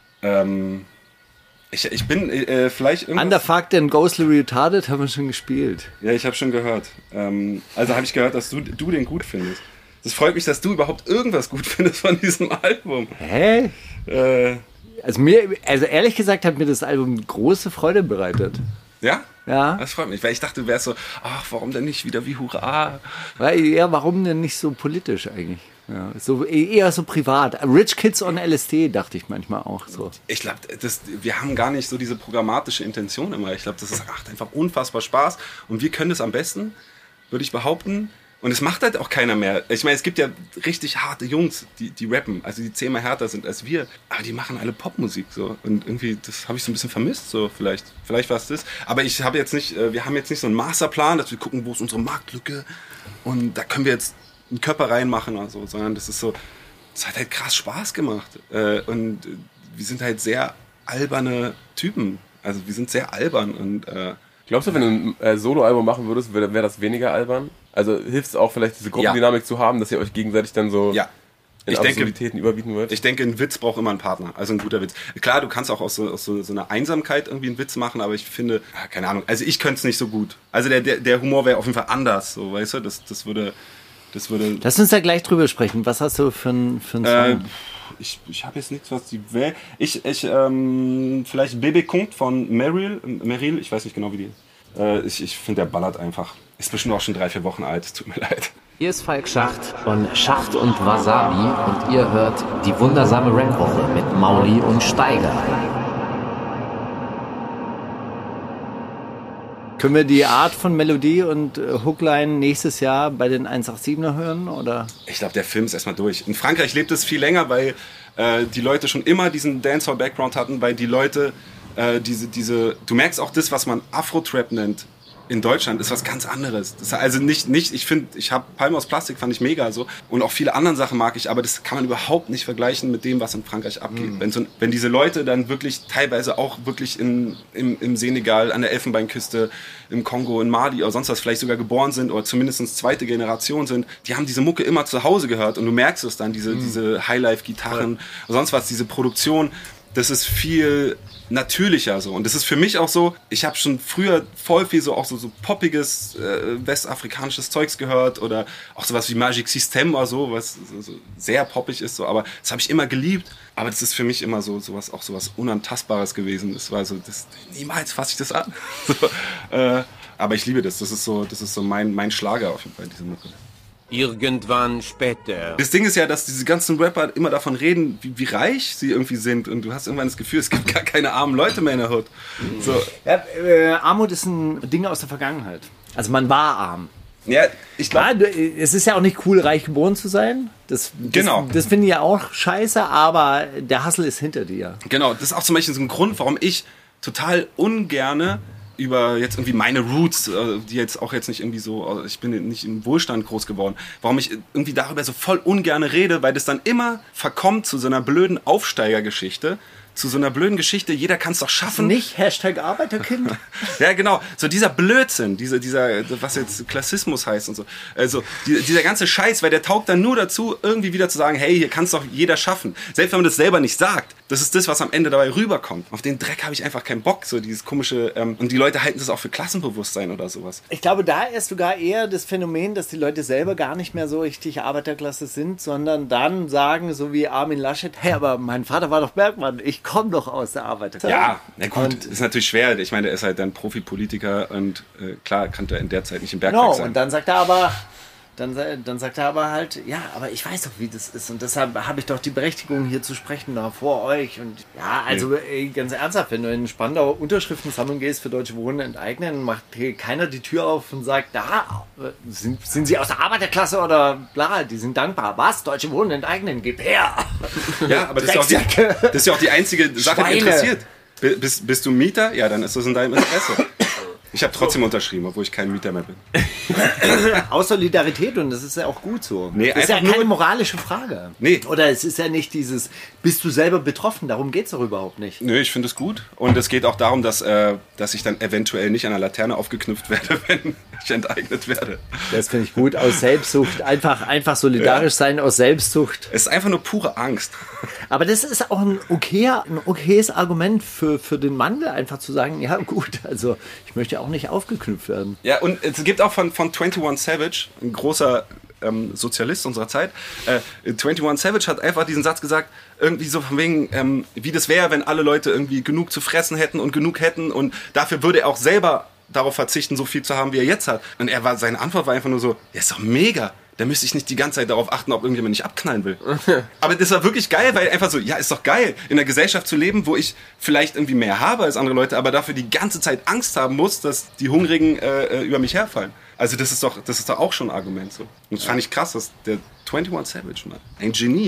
Ähm, ich, ich bin äh, vielleicht irgendwas... Underfucked and Ghostly Retarded haben wir schon gespielt. Ja, ich habe schon gehört. Ähm, also habe ich gehört, dass du, du den gut findest. Es freut mich, dass du überhaupt irgendwas gut findest von diesem Album. Hä? Äh, Also mir, also ehrlich gesagt hat mir das Album große Freude bereitet. ja? Ja. Das freut mich, weil ich dachte, du wärst so, ach, warum denn nicht wieder wie Hurra? Weil, ja, warum denn nicht so politisch eigentlich? Ja, so eher so privat. Rich Kids on L S D dachte ich manchmal auch so. Ich glaube, wir haben gar nicht so diese programmatische Intention immer. Ich glaube, das ist, macht einfach unfassbar Spaß und wir können das am besten, würde ich behaupten. Und es macht halt auch keiner mehr. Ich meine, es gibt ja richtig harte Jungs, die, die rappen, also die zehnmal härter sind als wir, aber die machen alle Popmusik so. Und irgendwie, das habe ich so ein bisschen vermisst, so vielleicht. Vielleicht war es das. Aber ich habe jetzt nicht, äh, wir haben jetzt nicht so einen Masterplan, dass wir gucken, wo ist unsere Marktlücke und da können wir jetzt einen Körper reinmachen oder so, sondern das ist so, es hat halt krass Spaß gemacht. Äh, und äh, wir sind halt sehr alberne Typen. Also wir sind sehr albern und äh, Glaubst du, wenn du ein äh, Soloalbum machen würdest, wäre wär das weniger albern? Also hilft es auch vielleicht, diese Gruppendynamik ja. zu haben, dass ihr euch gegenseitig dann so ja. in ich denke, Absurditäten überbieten würdet? Ich denke, ein Witz braucht immer einen Partner, also ein guter Witz. Klar, du kannst auch aus so, aus so, so einer Einsamkeit irgendwie einen Witz machen, aber ich finde, keine Ahnung, also ich könnte es nicht so gut. Also der, der, der Humor wäre auf jeden Fall anders, so, weißt du, das, das würde... Das würde Lass uns da gleich drüber sprechen. Was hast du für einen für einen äh, Song? ich ich habe jetzt nichts, was die Welt... Ich, ich ähm, vielleicht Bébé Comte von Meryl, Meryl, ich weiß nicht genau, wie die... Äh, ich ich finde, der ballert einfach. Ist bestimmt auch schon drei, vier Wochen alt, tut mir leid. Hier ist Falk Schacht von Schacht und Wasabi und ihr hört die wundersame Rap-Woche mit Mauli und Steiger. Können wir die Art von Melodie und äh, Hookline nächstes Jahr bei den eins acht siebener hören? Oder? Ich glaube, der Film ist erstmal durch. In Frankreich lebt es viel länger, weil äh, die Leute schon immer diesen Dancehall-Background hatten, weil die Leute äh, diese, diese, du merkst auch das, was man Afro-Trap nennt, in Deutschland ist was ganz anderes. Das ist also nicht, nicht ich finde, ich habe Palme aus Plastik, fand ich mega so. Und auch viele andere Sachen mag ich, aber das kann man überhaupt nicht vergleichen mit dem, was in Frankreich abgeht. Mhm. Wenn, so, wenn diese Leute dann wirklich teilweise auch wirklich in, im, im Senegal, an der Elfenbeinküste, im Kongo, in Mali oder sonst was vielleicht sogar geboren sind oder zumindest zweite Generation sind, die haben diese Mucke immer zu Hause gehört und du merkst es dann, diese, mhm. diese Highlife-Gitarren, ja. sonst was, diese Produktion, das ist viel natürlicher so. Und das ist für mich auch so, ich habe schon früher voll viel so auch so, so poppiges äh, westafrikanisches Zeugs gehört oder auch sowas wie Magic System oder so, was so, so sehr poppig ist so, aber das habe ich immer geliebt, aber das ist für mich immer so sowas auch sowas Unantastbares gewesen. Das war so, das, niemals fasse ich das an. so, äh, aber ich liebe das, das ist so, das ist so mein, mein Schlager auf jeden Fall, diese Mucke. Irgendwann später. Das Ding ist ja, dass diese ganzen Rapper immer davon reden, wie, wie reich sie irgendwie sind. Und du hast irgendwann das Gefühl, es gibt gar keine armen Leute mehr in der Hood. So. Ja, äh, Armut ist ein Ding aus der Vergangenheit. Also man war arm. Ja, ich glaube... Ja, es ist ja auch nicht cool, reich geboren zu sein. Das, das, genau. Das finde ich ja auch scheiße, aber der Hustle ist hinter dir. Genau, das ist auch zum Beispiel so ein Grund, warum ich total ungerne über jetzt irgendwie meine Roots, die jetzt auch jetzt nicht irgendwie so, ich bin nicht im Wohlstand groß geworden, warum ich irgendwie darüber so voll ungerne rede, weil das dann immer verkommt zu so einer blöden Aufsteigergeschichte, zu so einer blöden Geschichte, jeder kann es doch schaffen. Nicht Hashtag Arbeiterkind. Ja, genau. So dieser Blödsinn, dieser, dieser, was jetzt Klassismus heißt und so. Also die, dieser ganze Scheiß, weil der taugt dann nur dazu, irgendwie wieder zu sagen, hey, hier kann es doch jeder schaffen. Selbst wenn man das selber nicht sagt. Das ist das, was am Ende dabei rüberkommt. Auf den Dreck habe ich einfach keinen Bock. So dieses komische, ähm, und die Leute halten das auch für Klassenbewusstsein oder sowas. Ich glaube, da ist sogar eher das Phänomen, dass die Leute selber gar nicht mehr so richtig Arbeiterklasse sind, sondern dann sagen, so wie Armin Laschet, hey, aber mein Vater war doch Bergmann, ich komme doch aus der Arbeiterklasse. Ja, na gut, und ist natürlich schwer. Ich meine, er ist halt dann Profipolitiker und äh, klar kann er in der Zeit nicht im Bergwerk genau, sein. Und dann sagt er aber, dann, dann sagt er aber halt, ja, aber ich weiß doch, wie das ist und deshalb habe ich doch die Berechtigung, hier zu sprechen, da vor euch. Und ja, also nee. ey, ganz ernsthaft, wenn du in Spandau Unterschriftensammlung gehst für Deutsche Wohnen enteignen, macht hier keiner die Tür auf und sagt, da, sind, sind sie aus der Arbeiterklasse oder bla, die sind dankbar. Was? Deutsche Wohnen enteignen, gib her! Ja, aber das ist, ja auch die, das ist ja auch die einzige Sache, Schweine. Die interessiert. Bist, bist du Mieter? Ja, dann ist das in deinem Interesse. Ich habe trotzdem unterschrieben, obwohl ich kein Mieter mehr bin. Aus Solidarität, und das ist ja auch gut so. Nee, das ist ja keine moralische Frage. Nee. Oder es ist ja nicht dieses, bist du selber betroffen? Darum geht es doch überhaupt nicht. Nö, ich finde es gut. Und es geht auch darum, dass, äh, dass ich dann eventuell nicht an der Laterne aufgeknüpft werde, wenn ich enteignet werde. Das finde ich gut. Aus Selbstsucht. Einfach, einfach solidarisch ja. sein aus Selbstsucht. Es ist einfach nur pure Angst. Aber das ist auch ein, okayer, ein okayes Argument für, für den Wandel, einfach zu sagen, ja gut, also ich möchte auch nicht aufgeknüpft werden. Ja, und es gibt auch von, von einundzwanzig Savage, ein großer ähm, Sozialist unserer Zeit, äh, einundzwanzig Savage hat einfach diesen Satz gesagt, irgendwie so von wegen, ähm, wie das wäre, wenn alle Leute irgendwie genug zu fressen hätten und genug hätten und dafür würde er auch selber darauf verzichten, so viel zu haben, wie er jetzt hat. Und er war, seine Antwort war einfach nur so, ja, ist doch mega. Da müsste ich nicht die ganze Zeit darauf achten, ob irgendjemand nicht abknallen will. Aber das war wirklich geil, weil einfach so, ja, ist doch geil, in einer Gesellschaft zu leben, wo ich vielleicht irgendwie mehr habe als andere Leute, aber dafür die ganze Zeit Angst haben muss, dass die Hungrigen äh, über mich herfallen. Also das ist doch, das ist doch auch schon ein Argument so. Und das fand ich krass, dass der einundzwanzig Savage, Mann, ein Genie.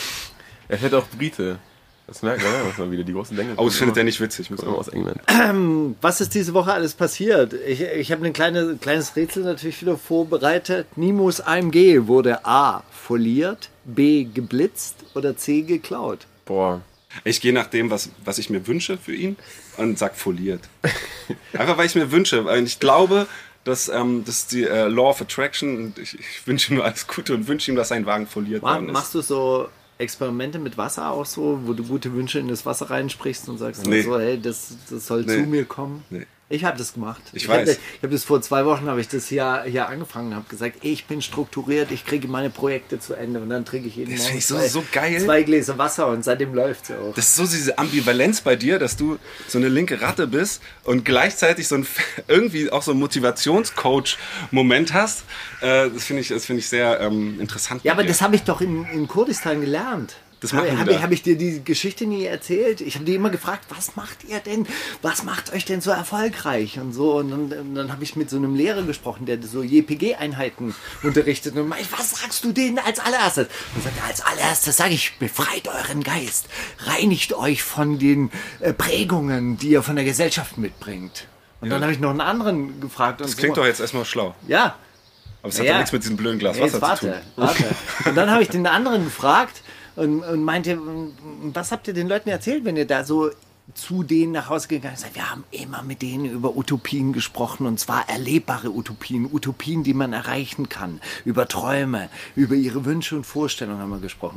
Er hätte auch Brite. Das merkt man, ja, was man wieder die großen Dinge. Oh, das findet er nicht witzig. Muss immer aus England. Ähm, was ist diese Woche alles passiert? Ich, ich habe ein kleine, kleines Rätsel natürlich wieder vorbereitet. Nimos A M G wurde A. foliert, B. geblitzt oder C. geklaut. Boah. Ich gehe nach dem, was, was ich mir wünsche für ihn und sag foliert. Einfach, weil ich mir wünsche. Weil ich glaube, dass ähm, das ist die äh, Law of Attraction und ich, ich wünsche ihm nur alles Gute und wünsche ihm, dass sein Wagen foliert Mach, worden ist. Machst du so Experimente mit Wasser auch so, wo du gute Wünsche in das Wasser reinsprichst und sagst nee. so, hey, das, das soll nee. zu mir kommen? Nee. Ich habe das gemacht. Ich, ich weiß. Hab, ich habe das vor zwei Wochen, habe ich das hier, hier angefangen, habe gesagt, ich bin strukturiert, ich kriege meine Projekte zu Ende und dann trinke ich jeden Das Morgen finde ich so, zwei, so geil. zwei Gläser Wasser und seitdem läuft es auch. Das ist so diese Ambivalenz bei dir, dass du so eine linke Ratte bist und gleichzeitig so ein irgendwie auch so ein Motivationscoach-Moment hast. Äh, das finde ich, das finde ich sehr ähm, interessant. Ja, aber dir. das habe ich doch in, in Kurdistan gelernt. Das machen habe wir hab da. ich, hab ich dir die Geschichte nie erzählt? Ich habe dir immer gefragt, was macht ihr denn? Was macht euch denn so erfolgreich? Und so. Und dann, und dann habe ich mit so einem Lehrer gesprochen, der so J P G-Einheiten unterrichtet. Und meinte, was sagst du denen als allererstes? Und sagt er, als allererstes sage ich, befreit euren Geist. Reinigt euch von den äh, Prägungen, die ihr von der Gesellschaft mitbringt. Und Ja. dann habe ich noch einen anderen gefragt. Und Das so. klingt doch jetzt erstmal schlau. Ja. Aber es hat Ja. doch nichts mit diesem blöden Glas Ja, Wasser jetzt warte, zu tun. warte. Und dann habe ich den anderen gefragt und, und meinte, was habt ihr den Leuten erzählt, wenn ihr da so zu denen nach Hause gegangen seid? Wir haben immer mit denen über Utopien gesprochen und zwar erlebbare Utopien, Utopien, die man erreichen kann, über Träume, über ihre Wünsche und Vorstellungen haben wir gesprochen.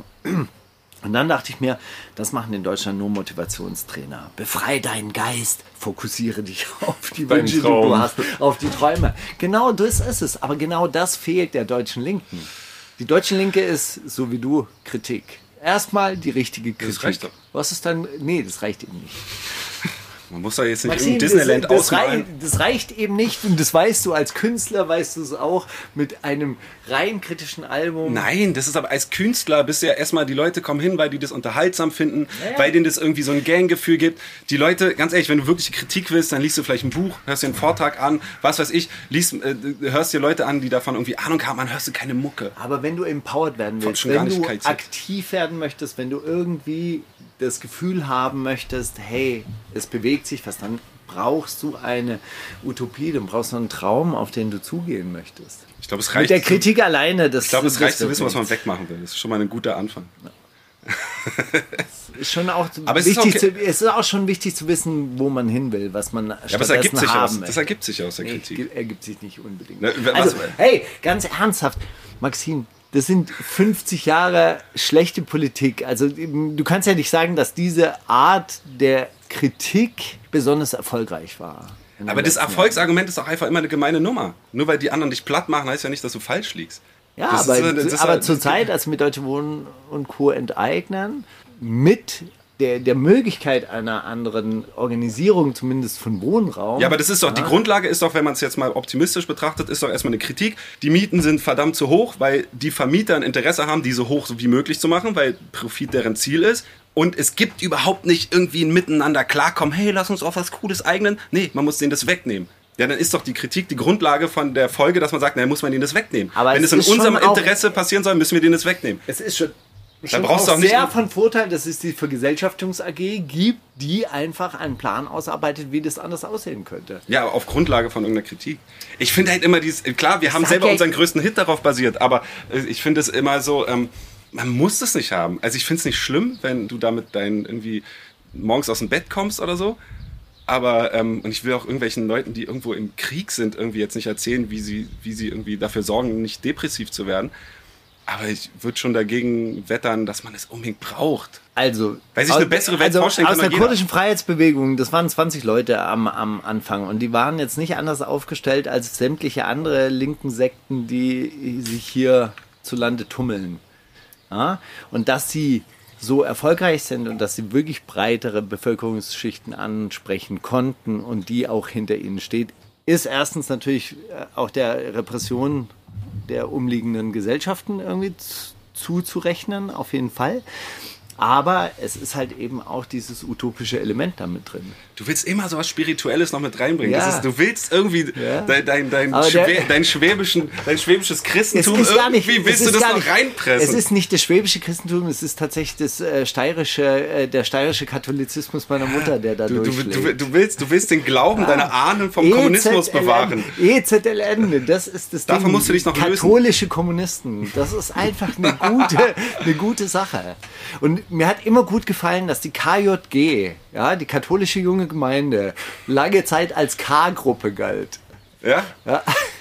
Und dann dachte ich mir, das machen in Deutschland nur Motivationstrainer. Befrei deinen Geist, fokussiere dich auf die Dein Wünsche, die Traum. du hast, auf die Träume. Genau das ist es, aber genau das fehlt der deutschen Linken. Die deutsche Linke ist, so wie du, Kritik. Erstmal die richtige Kritik. Das reicht doch. Was ist dann? Nee, das reicht eben nicht. Man muss da jetzt nicht Maxim, im Disneyland das, das, ausmalen. reicht, das reicht eben nicht und das weißt du als Künstler, weißt du es auch, mit einem rein kritischen Album. Nein, das ist aber als Künstler bist du ja erstmal, die Leute kommen hin, weil die das unterhaltsam finden, Ja. weil denen das irgendwie so ein Ganggefühl gibt. Die Leute, ganz ehrlich, wenn du wirklich Kritik willst, dann liest du vielleicht ein Buch, hörst dir einen Vortrag an, was weiß ich, liest, äh, hörst dir Leute an, die davon irgendwie Ahnung haben, dann hörst du keine Mucke. Aber wenn du empowered werden willst, schon gar wenn nicht du K Z. aktiv werden möchtest, wenn du irgendwie das Gefühl haben möchtest, hey, es bewegt sich was, dann brauchst du eine Utopie, dann brauchst du einen Traum, auf den du zugehen möchtest. Ich glaube, es Mit reicht. der Kritik alleine, das Ich glaube, es das reicht zu wird wissen, was man nichts. wegmachen will. Das ist schon mal ein guter Anfang. Ist schon auch Aber es ist wichtig okay. zu, es ist auch schon wichtig zu wissen, wo man hin will, was man Ja, aber es stattdessen ergibt sich haben aus, möchte. das ergibt sich aus der Nee, Kritik. ergibt sich nicht unbedingt. Ne, was- also, hey, ganz ernsthaft, Maxim, das sind fünfzig Jahre schlechte Politik. Also du kannst ja nicht sagen, dass diese Art der Kritik besonders erfolgreich war. in den Aber das letzten Erfolgsargument ist doch einfach immer eine gemeine Nummer. Nur weil die anderen dich platt machen, heißt ja nicht, dass du falsch liegst. Ja, Das aber, ist- das ist aber halt- zur Zeit, als wir Deutsche Wohnen und Co. enteignen, mit der, der Möglichkeit einer anderen Organisierung, zumindest von Wohnraum. Ja, aber das ist doch, die Grundlage ist doch, wenn man es jetzt mal optimistisch betrachtet, ist doch erstmal eine Kritik. Die Mieten sind verdammt zu hoch, weil die Vermieter ein Interesse haben, die so hoch wie möglich zu machen, weil Profit deren Ziel ist. Und es gibt überhaupt nicht irgendwie ein Miteinander klarkommen, hey, lass uns auf was Cooles eignen. Nee, man muss denen das wegnehmen. Ja, dann ist doch die Kritik die Grundlage von der Folge, dass man sagt, na, muss man denen das wegnehmen. Aber wenn es es in ist schon unserem auch- Interesse passieren soll, müssen wir denen das wegnehmen. Es ist schon, Da schon brauchst du auch auch nicht- sehr von Vorteil, dass es die Vergesellschaftungs-A G gibt, die einfach einen Plan ausarbeitet, wie das anders aussehen könnte. Ja, auf Grundlage von irgendeiner Kritik. Ich finde halt immer dieses, klar, wir haben sag selber ja- unseren größten Hit darauf basiert, aber äh, ich finde es immer so, ähm, man muss das nicht haben. Also ich finde es nicht schlimm, wenn du damit dein irgendwie morgens aus dem Bett kommst oder so. Aber, ähm, und ich will auch irgendwelchen Leuten, die irgendwo im Krieg sind, irgendwie jetzt nicht erzählen, wie sie, wie sie irgendwie dafür sorgen, nicht depressiv zu werden. Aber ich würde schon dagegen wettern, dass man es unbedingt braucht. Also, Weil sich eine bessere Welt also vorstellen kann aus der doch jeder. kurdischen Freiheitsbewegung, das waren zwanzig Leute am, am Anfang und die waren jetzt nicht anders aufgestellt als sämtliche andere linken Sekten, die sich hier zu Lande tummeln. Ja? Und dass sie so erfolgreich sind und dass sie wirklich breitere Bevölkerungsschichten ansprechen konnten und die auch hinter ihnen steht, ist erstens natürlich äh, auch der Repression der umliegenden Gesellschaften irgendwie z- zuzurechnen, auf jeden Fall. Aber es ist halt eben auch dieses utopische Element da mit drin. Du willst immer so was Spirituelles noch mit reinbringen. Ja. Das ist, du willst irgendwie Ja. dein, dein, dein, Aber der- Schwä dein, schwäbischen, dein schwäbisches Christentum, Es ist gar nicht, irgendwie willst es du ist das gar noch nicht, reinpressen. Es ist nicht das schwäbische Christentum, es ist tatsächlich das äh, steirische, äh, der steirische Katholizismus meiner Mutter, der da du, du, durchschlägt. du, du, willst, du willst den Glauben deiner Ahnen vom Kommunismus bewahren. E Z L N, das ist das Davon Ding. musst du dich noch lösen. Katholische Kommunisten, das ist einfach eine gute, eine gute Sache. Und mir hat immer gut gefallen, dass die K J G, ja, die katholische junge Gemeinde, lange Zeit als K-Gruppe galt. Ja? Ja.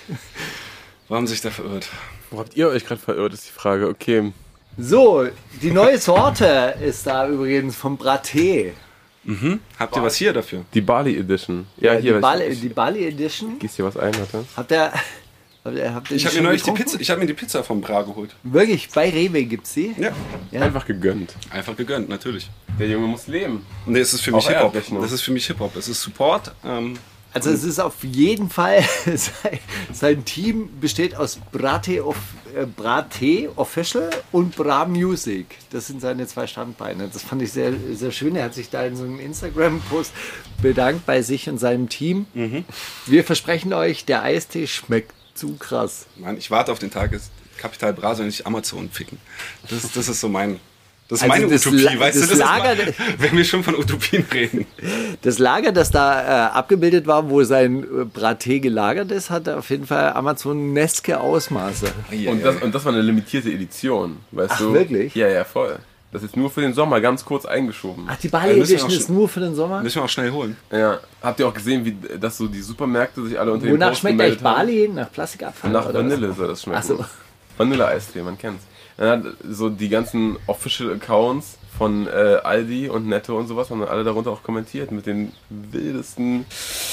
Wo haben sie sich da verirrt? Wo habt ihr euch gerade verirrt, ist die Frage. Okay. So, die neue Sorte ist da übrigens vom Braté. Habt ihr was hier dafür? Die Bali Edition. Ja, hier. die, Bali, ich, die Bali Edition. gieß hier was ein, warte. Habt ihr, habt ihr, habt ihr Ich die habe mir schon neulich die getrunken? Pizza, ich habe mir die Pizza vom Bra geholt. Wirklich, bei Rewe gibt's sie. Ja. Ja. Einfach gegönnt. Einfach gegönnt, natürlich. Der Junge muss leben. Nee, es ist für mich Auf Hip-Hop. Erdrechnung. Das ist für mich Hip-Hop. Es ist Support. Ähm, Also es ist auf jeden Fall, sein, sein Team besteht aus Braté, of, äh, Braté Official und Bra Music. Das sind seine zwei Standbeine. Das fand ich sehr, sehr schön. Er hat sich da in so einem Instagram-Post bedankt bei sich und seinem Team. Wir versprechen euch, der Eistee schmeckt zu krass. Mann, ich warte auf den Tag, ist Capital Bra soll nicht Amazon ficken. Das, das ist so mein... Das ist Also meine das Utopie, La- weißt das du? Das Lager- ist mal, wenn wir schon von Utopien reden. Das Lager, das da äh, abgebildet war, wo sein äh, Braté gelagert ist, hatte auf jeden Fall Amazoneske Ausmaße. Und das, und das war eine limitierte Edition, weißt Ach, du? wirklich? Ja, ja, voll. Das ist nur für den Sommer ganz kurz eingeschoben. Ach, die Ja, Bali müssen wir Edition auch ist schon- nur für den Sommer? Müssen wir auch schnell holen. Ja. Habt ihr auch gesehen, wie dass so die Supermärkte sich alle unter den Wonach Post schmeckt eigentlich gemeldet haben? Bali? Nach Plastikabfall? Nach oder was? Vanille soll das schmecken. Ach so. Vanille-Eistee, man kennt's. Dann hat so die ganzen Official Accounts von äh, Aldi und Netto und sowas haben dann alle darunter auch kommentiert mit den wildesten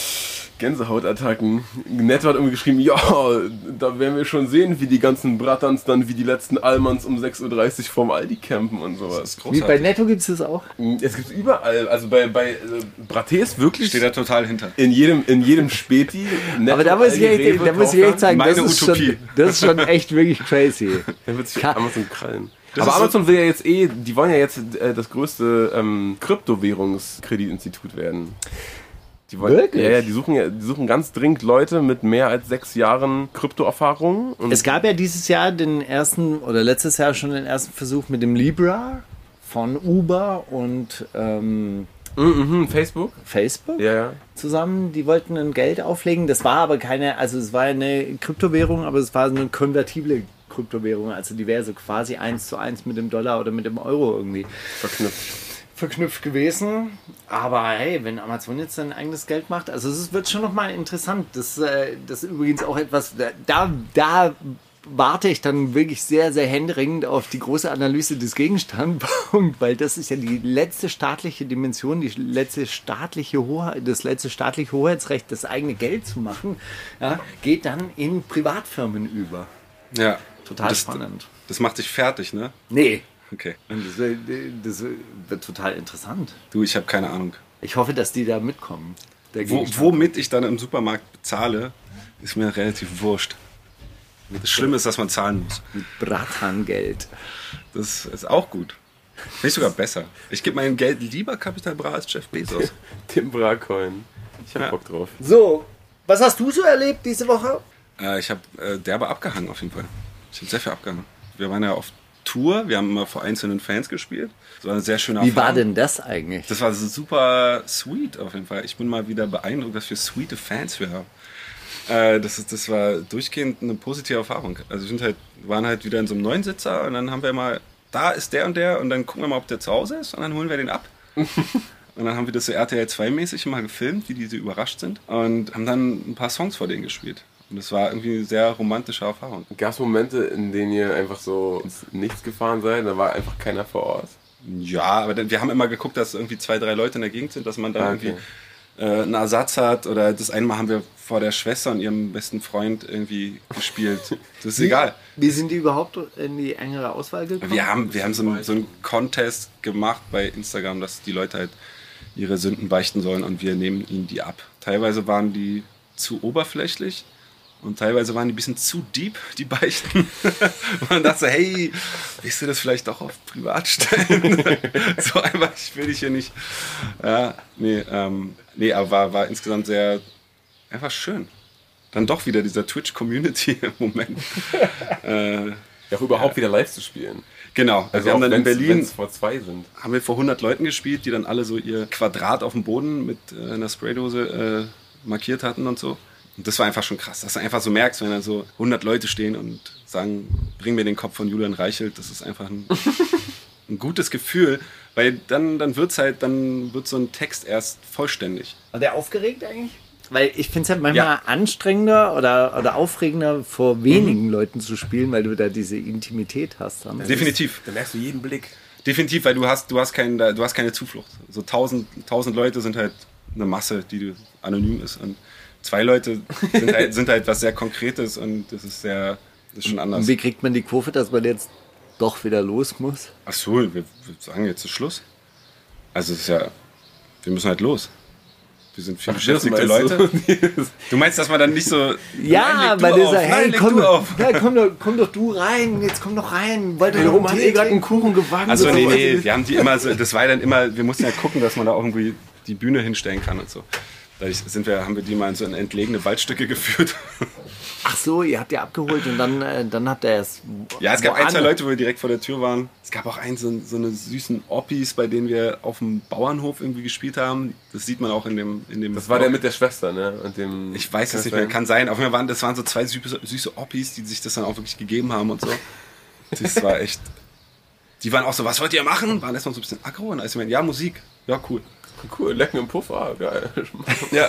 Gänsehautattacken. Netto hat irgendwie geschrieben, ja, da werden wir schon sehen, wie die ganzen Bratans dann wie die letzten Allmanns um sechs Uhr dreißig vorm Aldi campen und sowas. Das ist Wie bei großartig. Netto gibt es das auch? Es gibt's überall, also bei, bei äh, Braté ist wirklich Steht da total hinter. in jedem, in jedem Späti. Netto, Aber da muss ich Aldi, echt, Rewe, da muss ich echt sagen, das Meine ist, schon, Utopie. das ist schon echt wirklich crazy. Dann wird sich Ka- Amazon krallen. Das Aber ist so- Amazon will ja jetzt eh, die wollen ja jetzt äh, das größte ähm, Kryptowährungskreditinstitut werden. Die wollen, Wirklich? Ja, ja, die suchen ja, die suchen ganz dringend Leute mit mehr als sechs Jahren Kryptoerfahrung. Und Es gab ja dieses Jahr den ersten, oder letztes Jahr schon den ersten Versuch mit dem Libra von Uber und ähm, mhm, Facebook? Facebook Ja, ja. zusammen. Die wollten ein Geld auflegen. Das war aber keine, also es war eine Kryptowährung, aber es war eine konvertible Kryptowährungen. Also die wäre so quasi eins zu eins mit dem Dollar oder mit dem Euro irgendwie Verknüpft. verknüpft gewesen. Aber hey, wenn Amazon jetzt sein eigenes Geld macht, also es wird schon nochmal interessant. Das, äh, das ist übrigens auch etwas, da, da warte ich dann wirklich sehr, sehr händeringend auf die große Analyse des Gegenstandpunkts, weil das ist ja die letzte staatliche Dimension, die letzte staatliche Hoheit, das letzte staatliche Hoheitsrecht, das eigene Geld zu machen, ja, geht dann in Privatfirmen über. Ja. Total das, spannend. Das macht dich fertig, ne? Nee. Okay. Das, wird- das wird total interessant. Du, ich habe keine Ahnung. Ich hoffe, dass die da mitkommen. Der Wo, Gegenstand. womit ich dann im Supermarkt bezahle, ist mir relativ wurscht. Das Schlimme ist, dass man zahlen muss. Mit Bratangeld. Das ist auch gut. Finde ich sogar besser. Ich gebe mein Geld lieber Capital Bra als Jeff Bezos. Tim Bra-Coin. Ich hab Ja. Bock drauf. So, was hast du so erlebt diese Woche? Äh, ich habe äh, derbe abgehangen auf jeden Fall. Ich habe sehr viel abgehangen. Wir waren ja auf Tour, wir haben immer vor einzelnen Fans gespielt. Das war eine sehr schöne Wie Erfahrung. war denn das eigentlich? Das war super sweet auf jeden Fall. Ich bin mal wieder beeindruckt, was für sweete Fans wir haben. Äh, das, ist, das war durchgehend eine positive Erfahrung. Also wir sind halt, waren halt wieder in so einem Neunsitzer und dann haben wir mal, da ist der und der und dann gucken wir mal, ob der zu Hause ist und dann holen wir den ab. Und dann haben wir das so R T L zwei mäßig mal gefilmt, wie die so überrascht sind und haben dann ein paar Songs vor denen gespielt. Und das war irgendwie eine sehr romantische Erfahrung. Gab es Momente, in denen ihr einfach so ins Nichts gefahren seid? Da war einfach keiner vor Ort. Ja, aber dann, wir haben immer geguckt, dass irgendwie zwei, drei Leute in der Gegend sind, dass man dann Ah, okay. irgendwie äh, einen Ersatz hat. Oder das eine Mal haben wir vor der Schwester und ihrem besten Freund irgendwie gespielt. Das ist egal. Wie sind die überhaupt in die engere Auswahl gekommen? Wir haben, wir haben so, einen- so einen Contest gemacht bei Instagram, dass die Leute halt ihre Sünden beichten sollen und wir nehmen ihnen die ab. Teilweise waren die zu oberflächlich und teilweise waren die ein bisschen zu deep, die Beichten. Und man dachte so, hey, willst du das vielleicht doch auf privat stellen? So einfach, ich will dich hier nicht. Ja, nee, ähm, nee, aber war, war insgesamt sehr, einfach schön. Dann doch wieder dieser Twitch-Community-Moment. äh, Ja, auch überhaupt wieder live zu spielen. genau, also wir auch haben dann in wenn's- Berlin wenn's vor zwei sind. haben wir vor hundert Leuten gespielt, die dann alle so ihr Quadrat auf dem Boden mit äh, einer Spraydose äh, markiert hatten und so. Und das war einfach schon krass, dass du einfach so merkst, wenn da so hundert Leute stehen und sagen, bring mir den Kopf von Julian Reichelt, das ist einfach ein, ein gutes Gefühl, weil dann, dann wird's halt, dann wird so ein Text erst vollständig. War der aufgeregt eigentlich? Weil ich finde es halt manchmal Ja. anstrengender oder, oder aufregender, vor wenigen Leuten zu spielen, weil du da diese Intimität hast. Dann. Definitiv. Da merkst du jeden Blick. Definitiv, weil du hast, du hast, kein, du hast keine Zuflucht. So tausend, tausend Leute sind halt eine Masse, die anonym ist. Und zwei Leute sind halt, sind halt was sehr Konkretes und das ist sehr, das ist schon anders. Und wie kriegt man die Kurve, dass man jetzt doch wieder los muss? Ach so, wir, wir sagen jetzt ist Schluss. Also es ist ja, wir müssen halt los. Wir sind viel beschäftigte meinst Leute. du? Du meinst, dass man dann nicht so. Ja, nein, leg du weil auf, der sagt, nein, hey, leg komm, du doch, auf. ja, komm, doch, komm doch du rein, jetzt komm doch rein. Wollt ihr Der noch Roman einen hat Tee eh gerade einen trinken? Kuchen gebacken. Also nee, so. nee, wir haben die immer so, das war dann immer, wir mussten ja gucken, dass man da auch irgendwie die Bühne hinstellen kann und so. Dadurch sind wir, haben wir die mal in so in entlegene Waldstücke geführt. Ach so, ihr habt ja abgeholt und dann, äh, dann habt ihr es. Ja, es gab ein, zwei woanders- Leute, wo wir direkt vor der Tür waren. Es gab auch einen, so, so eine süßen Oppis, bei denen wir auf dem Bauernhof irgendwie gespielt haben. Das sieht man auch in dem... In dem Das war der mit der Schwester, ne? Und dem Ich weiß es nicht mehr, kann sein. Auf jeden Fall waren das waren so zwei süße, süße Oppis, die sich das dann auch wirklich gegeben haben und so. Das war echt... Die waren auch so, was wollt ihr machen? Waren erstmal so ein bisschen aggro und als ich meinte, ja, Musik. Ja, cool. Cool, lecken im Puff, ah, geil. Ja,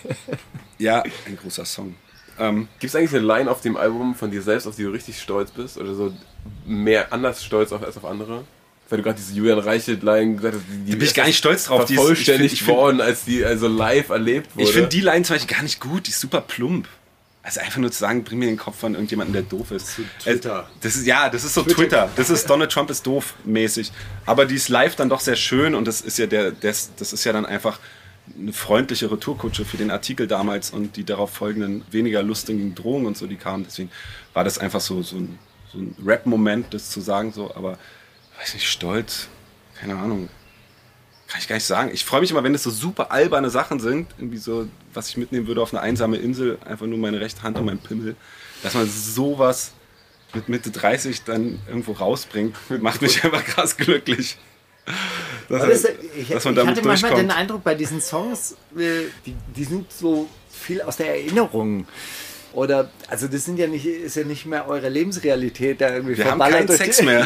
ja, ein großer Song. Ähm, Gibt es eigentlich eine Line auf dem Album von dir selbst, auf die du richtig stolz bist? Oder so mehr anders stolz auf, als auf andere? Weil du gerade diese Julian Reichelt-Line gesagt hast, die, die Da bin ich gar nicht stolz drauf. Die ist- vervollständigt ich find- ich find- worden, als die also live erlebt wurde. Ich finde die Line zum Beispiel gar nicht gut, die ist super plump. Also einfach nur zu sagen, bring mir den Kopf von irgendjemandem, der doof ist. Twitter. Äh, Das ist ja, das ist so Twitter. Das ist Donald Trump ist doof mäßig. Aber die ist live dann doch sehr schön und das ist ja der, das, das ist ja dann einfach eine freundliche Retourkutsche für den Artikel damals und die darauf folgenden weniger lustigen Drohungen und so, die kamen. Deswegen war das einfach so, so ein, so ein Rap-Moment, das zu sagen so. Aber weiß nicht, stolz, keine Ahnung. Kann ich gar nicht sagen. Ich freue mich immer, wenn es so super alberne Sachen sind, irgendwie so, was ich mitnehmen würde auf eine einsame Insel, einfach nur meine rechte Hand und mein Pimmel, dass man sowas mit Mitte dreißig dann irgendwo rausbringt, macht mich einfach krass glücklich. Dass, Aber das, dass ich, man ich damit hatte manchmal durchkommt. den Eindruck, bei diesen Songs, äh, die, die sind so viel aus der Erinnerung Oder, also das sind ja nicht, ist ja nicht mehr eure Lebensrealität, da irgendwie Wir haben verballert keinen durch Sex die, mehr.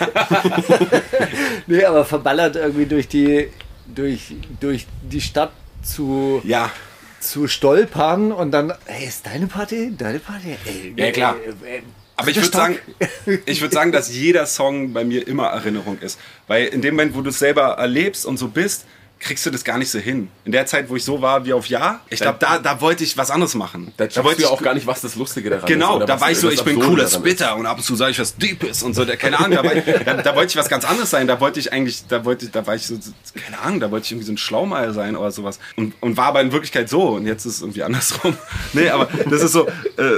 Nee, aber verballert irgendwie durch die, durch, durch die Stadt zu, Ja. zu stolpern und dann, hey, ist deine Party? Deine Party? Ey, Ja, klar. Äh, äh, Aber ich würde sagen, ich würde sagen, dass jeder Song bei mir immer Erinnerung ist. Weil in dem Moment, wo du es selber erlebst und so bist, kriegst du das gar nicht so hin. In der Zeit, wo ich so war wie auf Ja, ich glaube, da, da wollte ich was anderes machen. Da Da checkst wollte du ja ich auch gar nicht, was das Lustige daran ist. Genau, oder da was- war ich so, was ich bin Absurde cooler daran ist. Spitter und ab und zu sage ich was Deepes und so, der, keine Ahnung, da, war ich, da, da wollte ich was ganz anderes sein, da wollte ich eigentlich, da wollte ich, da war ich so, keine Ahnung, da wollte ich irgendwie so ein Schlaumeier sein oder sowas und, und war aber in Wirklichkeit so und jetzt ist es irgendwie andersrum. Nee, aber das ist so, äh,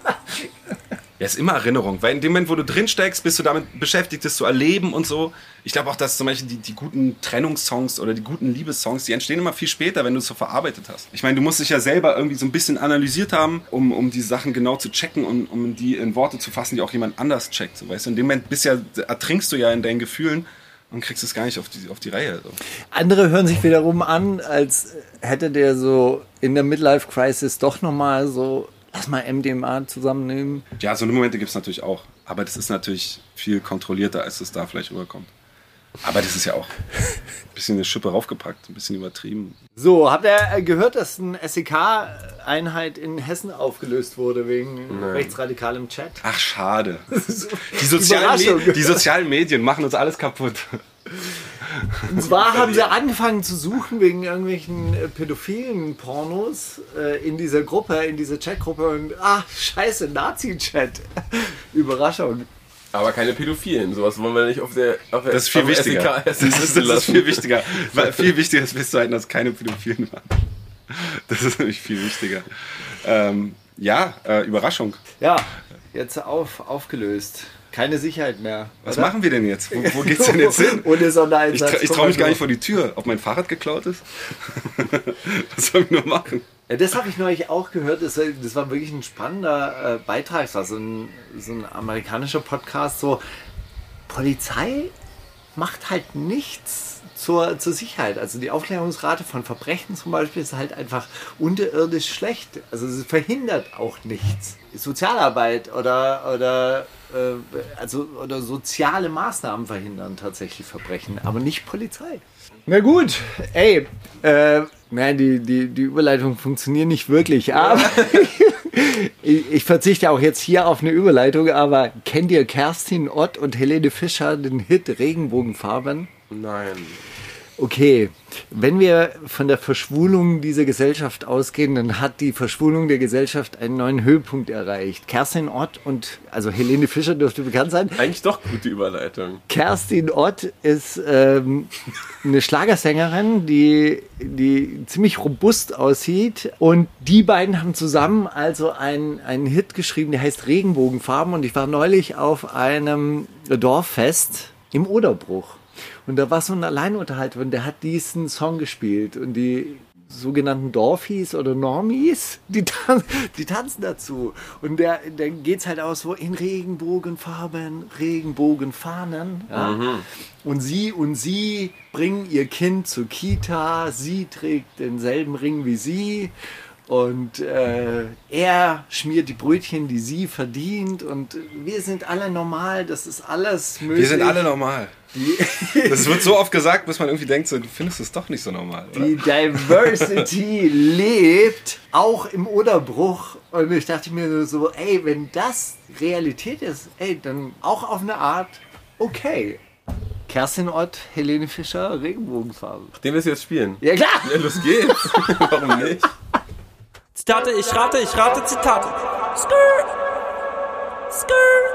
ja, ist immer Erinnerung, weil in dem Moment, wo du drin steckst, bist du damit beschäftigt, das zu erleben und so. Ich glaube auch, dass zum Beispiel die, die guten Trennungssongs oder die guten Liebessongs, die entstehen immer viel später, wenn du es so verarbeitet hast. Ich meine, du musst dich ja selber irgendwie so ein bisschen analysiert haben, um, um die Sachen genau zu checken und um die in Worte zu fassen, die auch jemand anders checkt. So, weißt du? In dem Moment bist ja, ertrinkst du ja in deinen Gefühlen und kriegst es gar nicht auf die, auf die Reihe. So. Andere hören sich wiederum an, als hätte der so in der Midlife-Crisis doch nochmal so, lass mal M D M A zusammennehmen. Ja, so eine Momente gibt es natürlich auch. Aber das ist natürlich viel kontrollierter, als es da vielleicht rüberkommt. Aber das ist ja auch ein bisschen eine Schippe raufgepackt, ein bisschen übertrieben. So, habt ihr gehört, dass eine S E K-Einheit in Hessen aufgelöst wurde wegen rechtsradikalem Chat? Ach, schade. Die sozialen, Überraschung. Me- die sozialen Medien machen uns alles kaputt. Und zwar haben sie angefangen zu suchen wegen irgendwelchen äh, pädophilen Pornos äh, in dieser Gruppe, in dieser Chatgruppe und ach, scheiße, Nazi-Chat. Überraschung. Aber keine Pädophilen, sowas wollen wir nicht auf der, auf der Das ist viel auf der wichtiger. S E K Das ist, das ist viel wichtiger. Weil viel wichtiger ist festzuhalten, dass keine Pädophilen waren. Das ist nämlich viel wichtiger. Ähm, ja, äh, Überraschung. Ja, jetzt auf, aufgelöst. Keine Sicherheit mehr. Was oder? machen wir denn jetzt? Wo, wo geht's denn jetzt hin? Ohne Ich, Sondereinsatz. tra ich traue mich gar nicht vor die Tür. Ob mein Fahrrad geklaut ist? Was soll ich nur machen? Ja, das habe ich neulich auch gehört. Das, das war wirklich ein spannender äh, Beitrag. Es war so ein, so ein amerikanischer Podcast. So, Polizei macht halt nichts zur, zur Sicherheit. Also die Aufklärungsrate von Verbrechen zum Beispiel ist halt einfach unterirdisch schlecht. Also sie verhindert auch nichts. Sozialarbeit oder, oder, äh, also, oder soziale Maßnahmen verhindern tatsächlich Verbrechen, aber nicht Polizei. Na gut, ey, äh, ja, die, die, die Überleitung funktioniert nicht wirklich, aber ich, ich verzichte auch jetzt hier auf eine Überleitung, aber kennt ihr Kerstin Ott und Helene Fischer den Hit Regenbogenfarben? Nein. Okay, wenn wir von der Verschwulung dieser Gesellschaft ausgehen, dann hat die Verschwulung der Gesellschaft einen neuen Höhepunkt erreicht. Kerstin Ott und, also Helene Fischer dürfte bekannt sein. Eigentlich doch gute Überleitung. Kerstin Ott ist ähm, eine Schlagersängerin, die, die ziemlich robust aussieht. Und die beiden haben zusammen also einen, einen Hit geschrieben, der heißt Regenbogenfarben. Und ich war neulich auf einem Dorffest im Oderbruch. Und da war so ein Alleinunterhalter und der hat diesen Song gespielt. Und die sogenannten Dorfies oder Normies, die, tan die tanzen dazu. Und der, der geht es halt aus so in Regenbogenfarben, Regenbogenfahnen. Ja? Mhm. Und sie und sie bringen ihr Kind zur Kita. Sie trägt denselben Ring wie sie. Und äh, er schmiert die Brötchen, die sie verdient. Und wir sind alle normal, das ist alles möglich. Wir sind alle normal. Das wird so oft gesagt, bis man irgendwie denkt, so, du findest es doch nicht so normal, oder? Die Diversity lebt auch im Oderbruch. Und ich dachte mir so, ey, wenn das Realität ist, ey, dann auch auf eine Art okay. Kerstin Ott, Helene Fischer, Regenbogenfarbe. Den wir jetzt spielen. Ja klar! Ja, los geht's. Warum nicht? Zitate, ich rate, ich rate Zitate. Skrr. Skrr.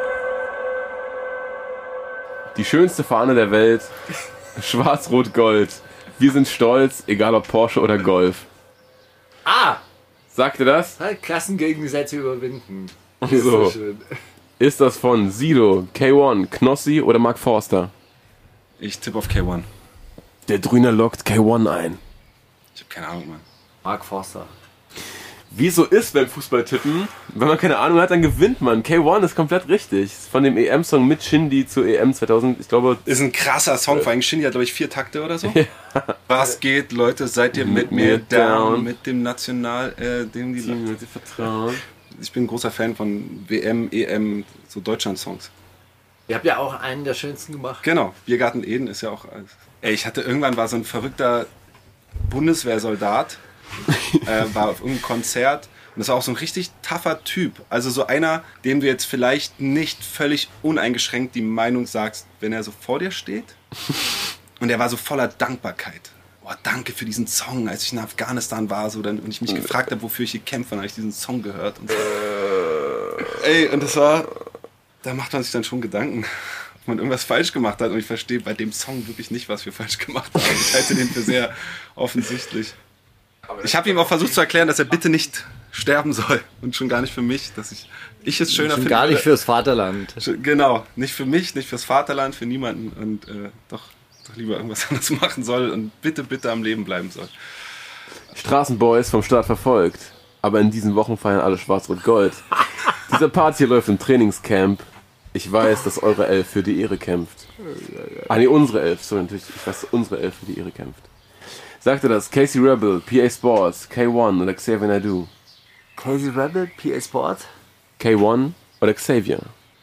Die schönste Fahne der Welt. Schwarz-Rot-Gold. Wir sind stolz, egal ob Porsche oder Golf. Ah! Sagt ihr das? Klassengegensätze überwinden. So. Ist so schön. Ist das von Sido, K eins, Knossi oder Mark Forster? Ich tippe auf K eins. Der Drüner lockt K eins ein. Ich habe keine Ahnung, Mann. Mark Forster. Wie es so ist beim Fußballtippen, wenn man keine Ahnung hat, dann gewinnt man. K eins ist komplett richtig. Von dem E M-Song mit Shindy zur E M zweitausend, ich glaube... Ist ein krasser Song, vor allem Shindy hat, glaube ich, vier Takte oder so. Ja. Was geht, Leute, seid ihr mit, mit mir down? down? Mit dem National, äh, dem die Leute vertrauen. ich bin ein großer Fan von W M, E M, so Deutschland-Songs. Ihr habt ja auch einen der schönsten gemacht. Genau, Biergarten Eden ist ja auch... Ey, ich hatte irgendwann, war so ein verrückter Bundeswehrsoldat, äh, war auf irgendeinem Konzert und das war auch so ein richtig tougher Typ. Also so einer, dem du jetzt vielleicht nicht völlig uneingeschränkt die Meinung sagst, wenn er so vor dir steht. Und er war so voller Dankbarkeit. Oh, danke für diesen Song, als ich in Afghanistan war so, dann, und ich mich gefragt habe, wofür ich hier kämpfe, dann habe ich diesen Song gehört. Und so. Ey, und das war, da macht man sich dann schon Gedanken, ob man irgendwas falsch gemacht hat. Und ich verstehe bei dem Song wirklich nicht, was wir falsch gemacht haben. Ich halte den für sehr offensichtlich. Ich habe ihm auch versucht zu erklären, dass er bitte nicht sterben soll. Und schon gar nicht für mich, dass ich, ich es schöner Schon finde. gar nicht fürs Vaterland. Genau, nicht für mich, nicht fürs Vaterland, für niemanden. Und äh, doch, doch lieber irgendwas anderes machen soll und bitte, bitte am Leben bleiben soll. Straßenboys vom Staat verfolgt. Aber in diesen Wochen feiern alle Schwarz-Rot-Gold. Dieser Part hier läuft im Trainingscamp. Ich weiß, dass eure Elf für die Ehre kämpft. Ah nee, unsere Elf, so natürlich. Ich weiß, dass unsere Elf für die Ehre kämpft. Sagte das Casey Rebel, P A Sports, K eins oder Xavier Naidoo? Casey Rebel, P A Sport. K eins oder Xavier?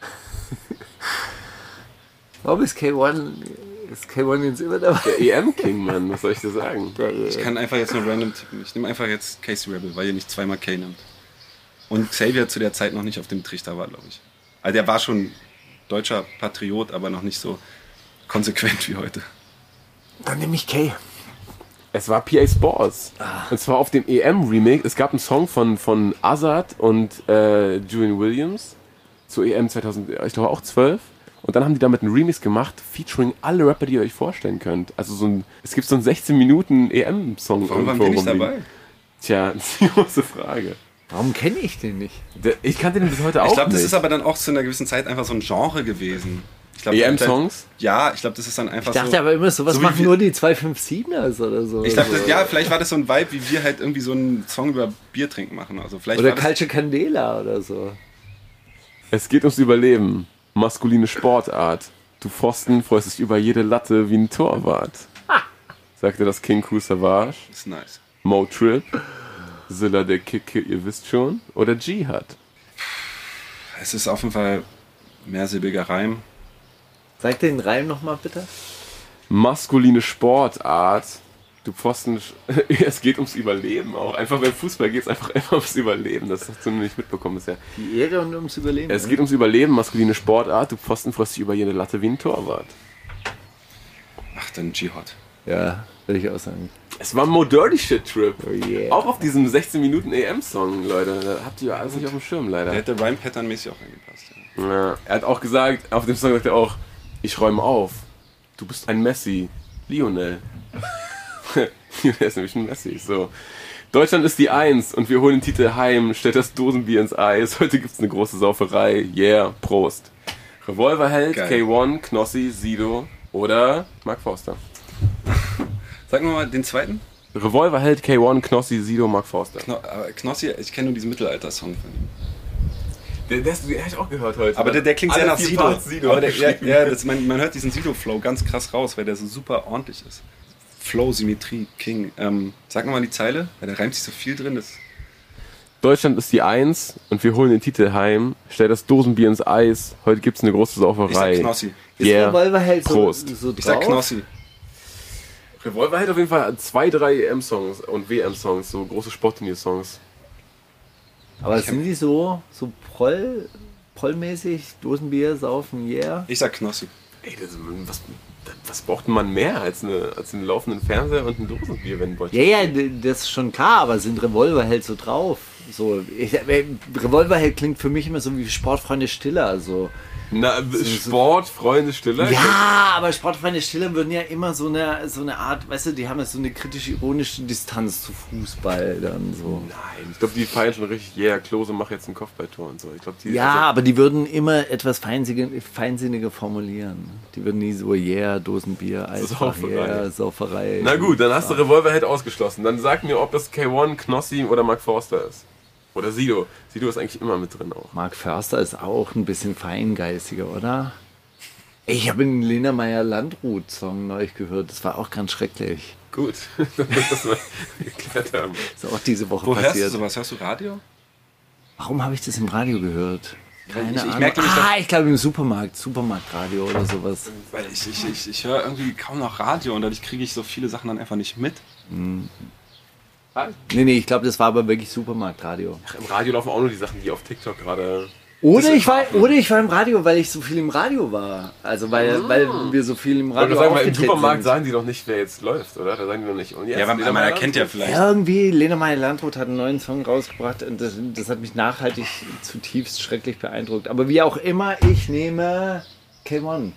Warum ist K eins, ist K eins jetzt immer dabei? Der E M-King, Mann, was soll ich dir sagen? Ich kann einfach jetzt nur random tippen. Ich nehme einfach jetzt Casey Rebel, weil ihr nicht zweimal K nimmt. Und Xavier zu der Zeit noch nicht auf dem Trichter war, glaube ich. Also der war schon deutscher Patriot, aber noch nicht so konsequent wie heute. Dann nehme ich K. Es war P A Sports. Ah. Und zwar auf dem E M-Remake. Es gab einen Song von, von Azad und äh, Julian Williams zur E M zweitausend, ich glaube auch zwölf. Und dann haben die damit einen Remix gemacht, featuring alle Rapper, die ihr euch vorstellen könnt. Also so ein, es gibt so einen sechzehn Minuten E M-Song. Warum waren wir nicht dabei? Tja, das ist die große Frage. Warum kenne ich den nicht? Der, ich kannte den bis heute auch Ich glaube, das nicht. ist aber dann auch zu einer gewissen Zeit einfach so ein Genre gewesen. E M-Songs? Ja, ich glaube, das ist dann einfach so... Ich dachte so, aber immer, sowas so machen wir, nur die zwei fünf siebeners oder so. Ich glaube, ja, vielleicht war das so ein Vibe, wie wir halt irgendwie so einen Song über Bier trinken machen. Also vielleicht oder war das, Calcio Candela oder so. Es geht ums Überleben. Maskuline Sportart. Du Pfosten freust dich über jede Latte wie ein Torwart. Sagte das King Ku Savage. ist nice. Mo Trip. Zilla der Kicke, ihr wisst schon. Oder Jihad. Es ist auf jeden Fall mehrsilbiger Reim. Sag den Reim nochmal bitte. Maskuline Sportart. Du Pfosten, es geht ums Überleben auch. Einfach beim Fußball geht es einfach immer ums Überleben. Das hast du noch nicht mitbekommen bisher. Die Ehre und ums Überleben. Es geht ums Überleben, maskuline Sportart. Du Pfosten freust dich über jede Latte wie ein Torwart. Ach, dann Jihad. Ja, würde ich auch sagen. Es war ein Mo Dirty Shit Trip. Oh yeah. Auch auf diesem sechzehn Minuten E M-Song, Leute. Da habt ihr alles nicht auf dem Schirm, leider. Der hätte Rhyme-Pattern-mäßig auch angepasst. Ja. Ja, er hat auch gesagt, auf dem Song sagt er auch, ich räume auf. Du bist ein Messi. Lionel. Der ist nämlich ein Messi. So. Deutschland ist die Eins und wir holen den Titel heim. Stellt das Dosenbier ins Eis. Heute gibt's eine große Sauferei. Yeah, Prost. Revolverheld, Geil. K eins, Knossi, Sido oder Mark Forster. Sag mal den zweiten. Revolverheld, K eins, Knossi, Sido, Mark Forster. Kno aber Knossi, ich kenne nur diesen Mittelalter-Song von ihm. Den, den, den habe ich auch gehört heute. Aber der, der klingt Alle sehr nach vier Sido. Parts Sido Aber der, ja, geschrieben. ja, das, man, man hört diesen Sido-Flow ganz krass raus, weil der so super ordentlich ist. Flow, Symmetrie, King. Ähm, sag nochmal die Zeile, weil da reimt sich so viel drin. Das Deutschland ist die Eins und wir holen den Titel heim. Stell das Dosenbier ins Eis. Heute gibt's eine große Sauferei. ich sag Knossi. Ist Yeah. Revolverheld so, Prost. so drauf? Ich sag Knossi. Revolver hat auf jeden Fall zwei, drei E M-Songs und W M-Songs, so große Sportturnier-Songs. Aber sind die so, so Proll, Prollmäßig, Dosenbier, saufen, yeah? Ich sag Knossi. Ey, das, was, was braucht man mehr als, eine, als einen laufenden Fernseher und ein Dosenbier, wenn wollt? Ja, ja, d- das ist schon klar, aber sind Revolverheld so drauf? So, ich, äh, Revolverheld klingt für mich immer so wie Sportfreunde Stiller, so. Na, Sport, Freunde, Stiller? Ja, aber Sportfreunde Stiller würden ja immer so eine, so eine Art, weißt du, die haben ja so eine kritisch-ironische Distanz zu Fußball dann so. Nein, ich glaube, die feiern schon richtig, yeah, Klose, mach jetzt ein Kopfballtor und so. Ich glaub, die, Ja, also, aber die würden immer etwas feinsinniger, feinsinniger formulieren. Die würden nie so, yeah, Dosenbier, Eisbach, Sauferei. yeah, Sauferei. Na gut, dann hast du Revolverhead ausgeschlossen. Dann sag mir, ob das K eins, Knossi oder Mark Forster ist. Oder Sido. Sido ist eigentlich immer mit drin auch. Mark Förster ist auch ein bisschen feingeistiger, oder? Ich habe einen Lena Meyer-Landrut-Song neulich gehört. Das war auch ganz schrecklich. Gut, dann wird das mal geklärt haben. Ist auch diese Woche Wo hörst du passiert. sowas? Hörst du Radio? Warum habe ich das im Radio gehört? Keine Ich- ich Ahnung. merke nicht, ah, ich glaube im Supermarkt, Supermarktradio oder sowas. Weil ich, ich, ich, ich höre irgendwie kaum noch Radio und dadurch kriege ich so viele Sachen dann einfach nicht mit. Nee, nee, ich glaube, das war aber wirklich Supermarktradio. Im Radio laufen auch nur die Sachen, die auf TikTok gerade... Oder ich, war, oder ich war im Radio, weil ich so viel im Radio war. Also weil, weil wir so viel im Aber Radio du sagen, weil im aufgetreten Supermarkt sind. sagen die doch nicht, wer jetzt läuft, oder? Da sagen die doch nicht. Und jetzt Ja, man, Lena man Meyer erkennt ja Landrut. vielleicht. Irgendwie, Lena Meyer-Landrut hat einen neuen Song rausgebracht und das, das hat mich nachhaltig zutiefst schrecklich beeindruckt. Aber wie auch immer, ich nehme K eins.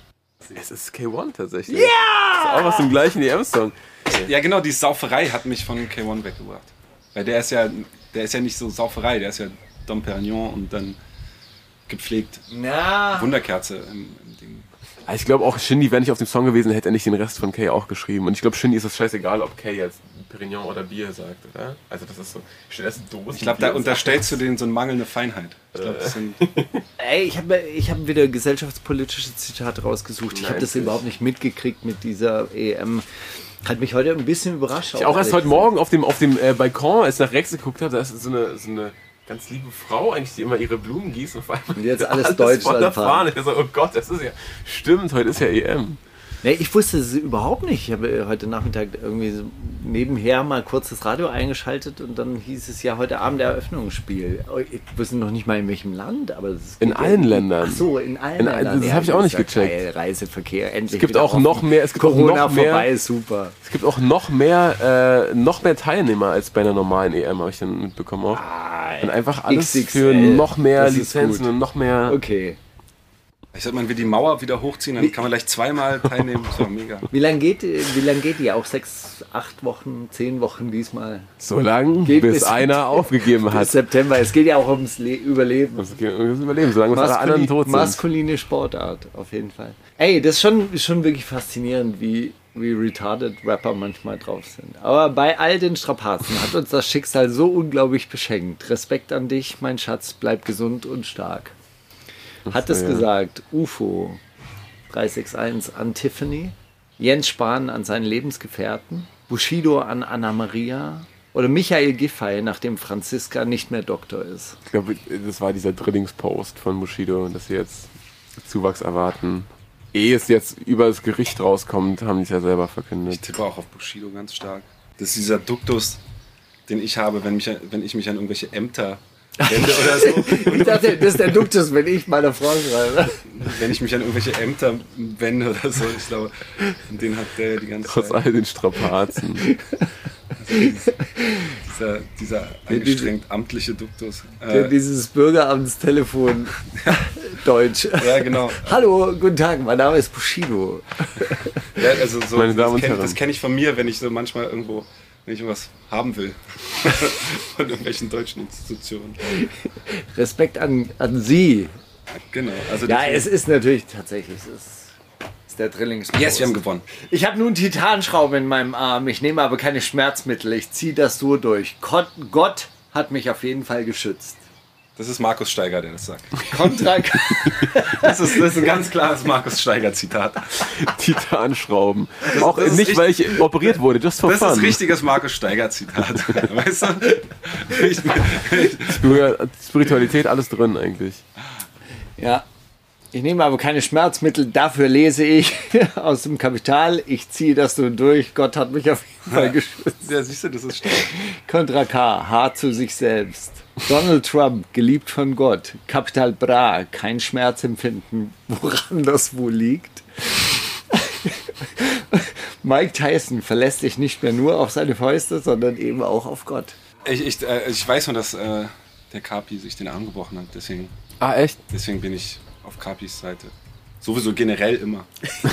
Es ist K eins tatsächlich. Ja! Das ist auch aus dem gleichen E M-Song. Ja, genau, die Sauferei hat mich von K eins weggebracht. Weil der ist ja, der ist ja nicht so Sauferei, der ist ja Dom Perignon und dann gepflegt. Na, Wunderkerze im, im Ding. Also ich glaube auch, Shindy wäre nicht auf dem Song gewesen, hätte er nicht den Rest von Kay auch geschrieben. Und ich glaube, Shindy ist es scheißegal, ob Kay jetzt Perignon oder Bier sagt, oder? Also das ist so, steht erst Dosen. Ich glaube, da unterstellst du denen so eine mangelnde Feinheit. Ich glaube, das sind... ey, ich habe ich hab wieder gesellschaftspolitische Zitate rausgesucht. Ich habe das überhaupt nicht mitgekriegt mit dieser E M. Hat mich heute ein bisschen überrascht. Ich auch erst heute Morgen auf dem, auf dem äh, Balkon, als ich nach rechts geguckt habe, da ist so eine, so eine ganz liebe Frau eigentlich, die immer ihre Blumen gießt und vor allem Und jetzt alles Deutschland voller fahren. Fahne. Ich so, oh Gott, das ist ja, stimmt, heute ist ja E M. Nee, ich wusste es überhaupt nicht. Ich habe heute Nachmittag irgendwie so nebenher mal kurz das Radio eingeschaltet und dann hieß es ja heute Abend Eröffnungsspiel. Ich wusste noch nicht mal in welchem Land, aber es In geht allen ja, Ländern. Ach so, in allen In, Ländern. das Ja, habe ich auch nicht ist ja gecheckt. geil. Reiseverkehr, endlich. Es gibt wieder auch offen. noch mehr, es gibt Corona auch noch mehr, vorbei, ist super. es gibt auch noch mehr, äh, noch mehr Teilnehmer als bei einer normalen E M, habe ich dann mitbekommen auch. Und einfach alles X X L, für noch mehr das ist Lizenzen gut. und noch mehr. Okay. Ich sag mal, wir die Mauer wieder hochziehen, dann kann man gleich zweimal teilnehmen. Das war mega. Wie lange geht, wie lang geht die? Auch sechs, acht Wochen, zehn Wochen diesmal? So lang, Geht bis bis- einer aufgegeben Bis hat. September. Es geht ja auch ums Le Überleben. Das Überleben, solange alle anderen tot sind. Maskuline Sportart, auf jeden Fall. Ey, das ist schon, schon wirklich faszinierend, wie, wie retarded Rapper manchmal drauf sind. Aber bei all den Strapazen hat uns das Schicksal so unglaublich beschenkt. Respekt an dich, mein Schatz, bleib gesund und stark. Hat es ja. gesagt, U F O drei sechs eins an Tiffany, Jens Spahn an seinen Lebensgefährten, Bushido an Anna Maria oder Michael Giffey, nachdem Franziska nicht mehr Doktor ist. Ich glaube, das war dieser Drillingspost von Bushido, dass sie jetzt Zuwachs erwarten. Ehe es jetzt über das Gericht rauskommt, haben die es ja selber Ich verkündet. tippe auch auf Bushido ganz stark. Das ist dieser Duktus, den ich habe, wenn, mich, wenn ich mich an irgendwelche Ämter wende oder so. Ich dachte, das ist der Duktus, wenn ich meiner Frau schreibe. Wenn ich mich an irgendwelche Ämter wende oder so. Ich glaube, den hat der die ganze Trotz Zeit. all den Strapazen. Dieser, dieser angestrengt amtliche Duktus. Der Äh, dieses Bürgeramtstelefon Deutsch. ja, genau. Hallo, guten Tag, mein Name ist Bushido. Ja, also so, Meine Damen und das kenne Herren. kenn ich von mir, wenn ich so manchmal irgendwo, wenn ich irgendwas haben will. Von irgendwelchen deutschen Institutionen. Respekt an, an Sie. Genau. Also Ja, deswegen- es ist natürlich tatsächlich, es ist, ist der Drillingspost. Yes, wir haben gewonnen. Ich habe nun Titanschrauben in meinem Arm. Ich nehme aber keine Schmerzmittel. Ich ziehe das so durch. Gott, Gott hat mich auf jeden Fall geschützt. Das ist Markus Steiger, der das sagt. Kontra Das ist, das ist ein ganz klares Markus Steiger-Zitat. Titanschrauben. Auch das ist nicht, richtig- weil ich operiert wurde, just for Das fun. ist richtiges Markus Steiger-Zitat. Weißt du? Ich, Spir- Spiritualität, alles drin eigentlich. Ja. Ich nehme aber keine Schmerzmittel. Dafür lese ich aus dem Kapital. Ich ziehe das so durch. Gott hat mich auf jeden Fall geschützt. ja, siehst du, das ist stark. Contra K. Hart zu sich selbst. Donald Trump, geliebt von Gott. Kapital Bra. Kein Schmerzempfinden. Woran das wohl liegt? Mike Tyson verlässt sich nicht mehr nur auf seine Fäuste, sondern eben auch auf Gott. Ich, ich, äh, ich weiß nur, dass äh, der Kapi sich den Arm gebrochen hat. Deswegen, Ah, echt? deswegen bin ich auf Kapis Seite. Sowieso generell immer.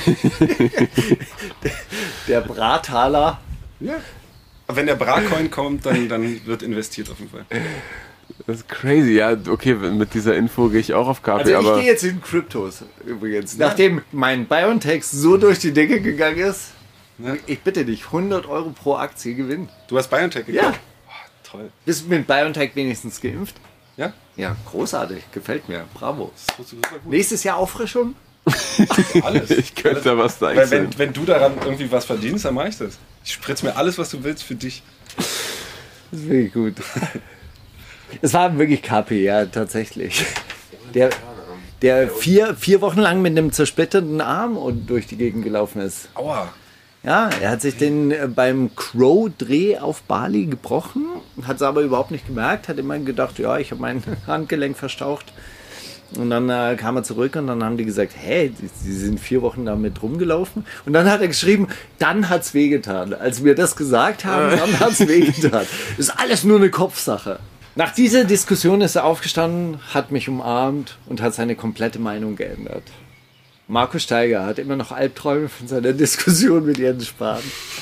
Der Brataler. Aber wenn der Bra-Coin kommt, dann, dann wird investiert auf jeden Fall. Das ist crazy. Ja, okay, mit dieser Info gehe ich auch auf K P, Also ich aber gehe jetzt in Kryptos übrigens. Nachdem mein BioNTech so durch die Decke gegangen ist, Ja. ich bitte dich, hundert Euro pro Aktie gewinnen. Du hast BioNTech Ja. gekauft? Oh, toll. Bist du mit BioNTech wenigstens geimpft? Ja? Ja, großartig. Gefällt mir. Bravo. Das ist super gut. Nächstes Jahr Auffrischung? Alles. ich könnte da was Weil sagen. wenn, wenn du daran irgendwie was verdienst, dann mach ich das. Ich spritz mir alles, was du willst, für dich. Das finde ich gut. Es war wirklich K P, ja, tatsächlich. Der, der vier, vier Wochen lang mit einem zersplitterten Arm und durch die Gegend gelaufen ist. Aua. Ja, er hat sich den äh, beim Crow-Dreh auf Bali gebrochen, hat es aber überhaupt nicht gemerkt, hat immer gedacht, ja, ich habe mein Handgelenk verstaucht. Und dann äh, kam er zurück und dann haben die gesagt, hey, sie sind vier Wochen damit rumgelaufen. Und dann hat er geschrieben, dann hat's wehgetan. Als wir das gesagt haben, dann hat's wehgetan. Das ist alles nur eine Kopfsache. Nach dieser Diskussion ist er aufgestanden, hat mich umarmt und hat seine komplette Meinung geändert. Markus Steiger hat immer noch Albträume von seiner Diskussion mit Jens Spahn.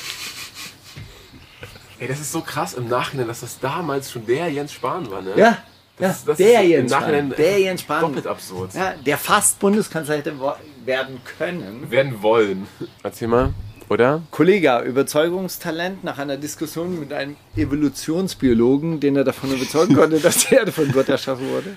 Ey, das ist so krass im Nachhinein, dass das damals schon der Jens Spahn war, ne? Ja, das, ja das der ist Jens im Nachhinein Spahn. Der Jens Spahn. Doppelt absurd. Ja, der fast Bundeskanzler hätte werden können. Werden wollen. Erzähl mal, oder? Kollege, Überzeugungstalent nach einer Diskussion mit einem Evolutionsbiologen, den er davon überzeugen konnte, dass die Erde von Gott erschaffen wurde.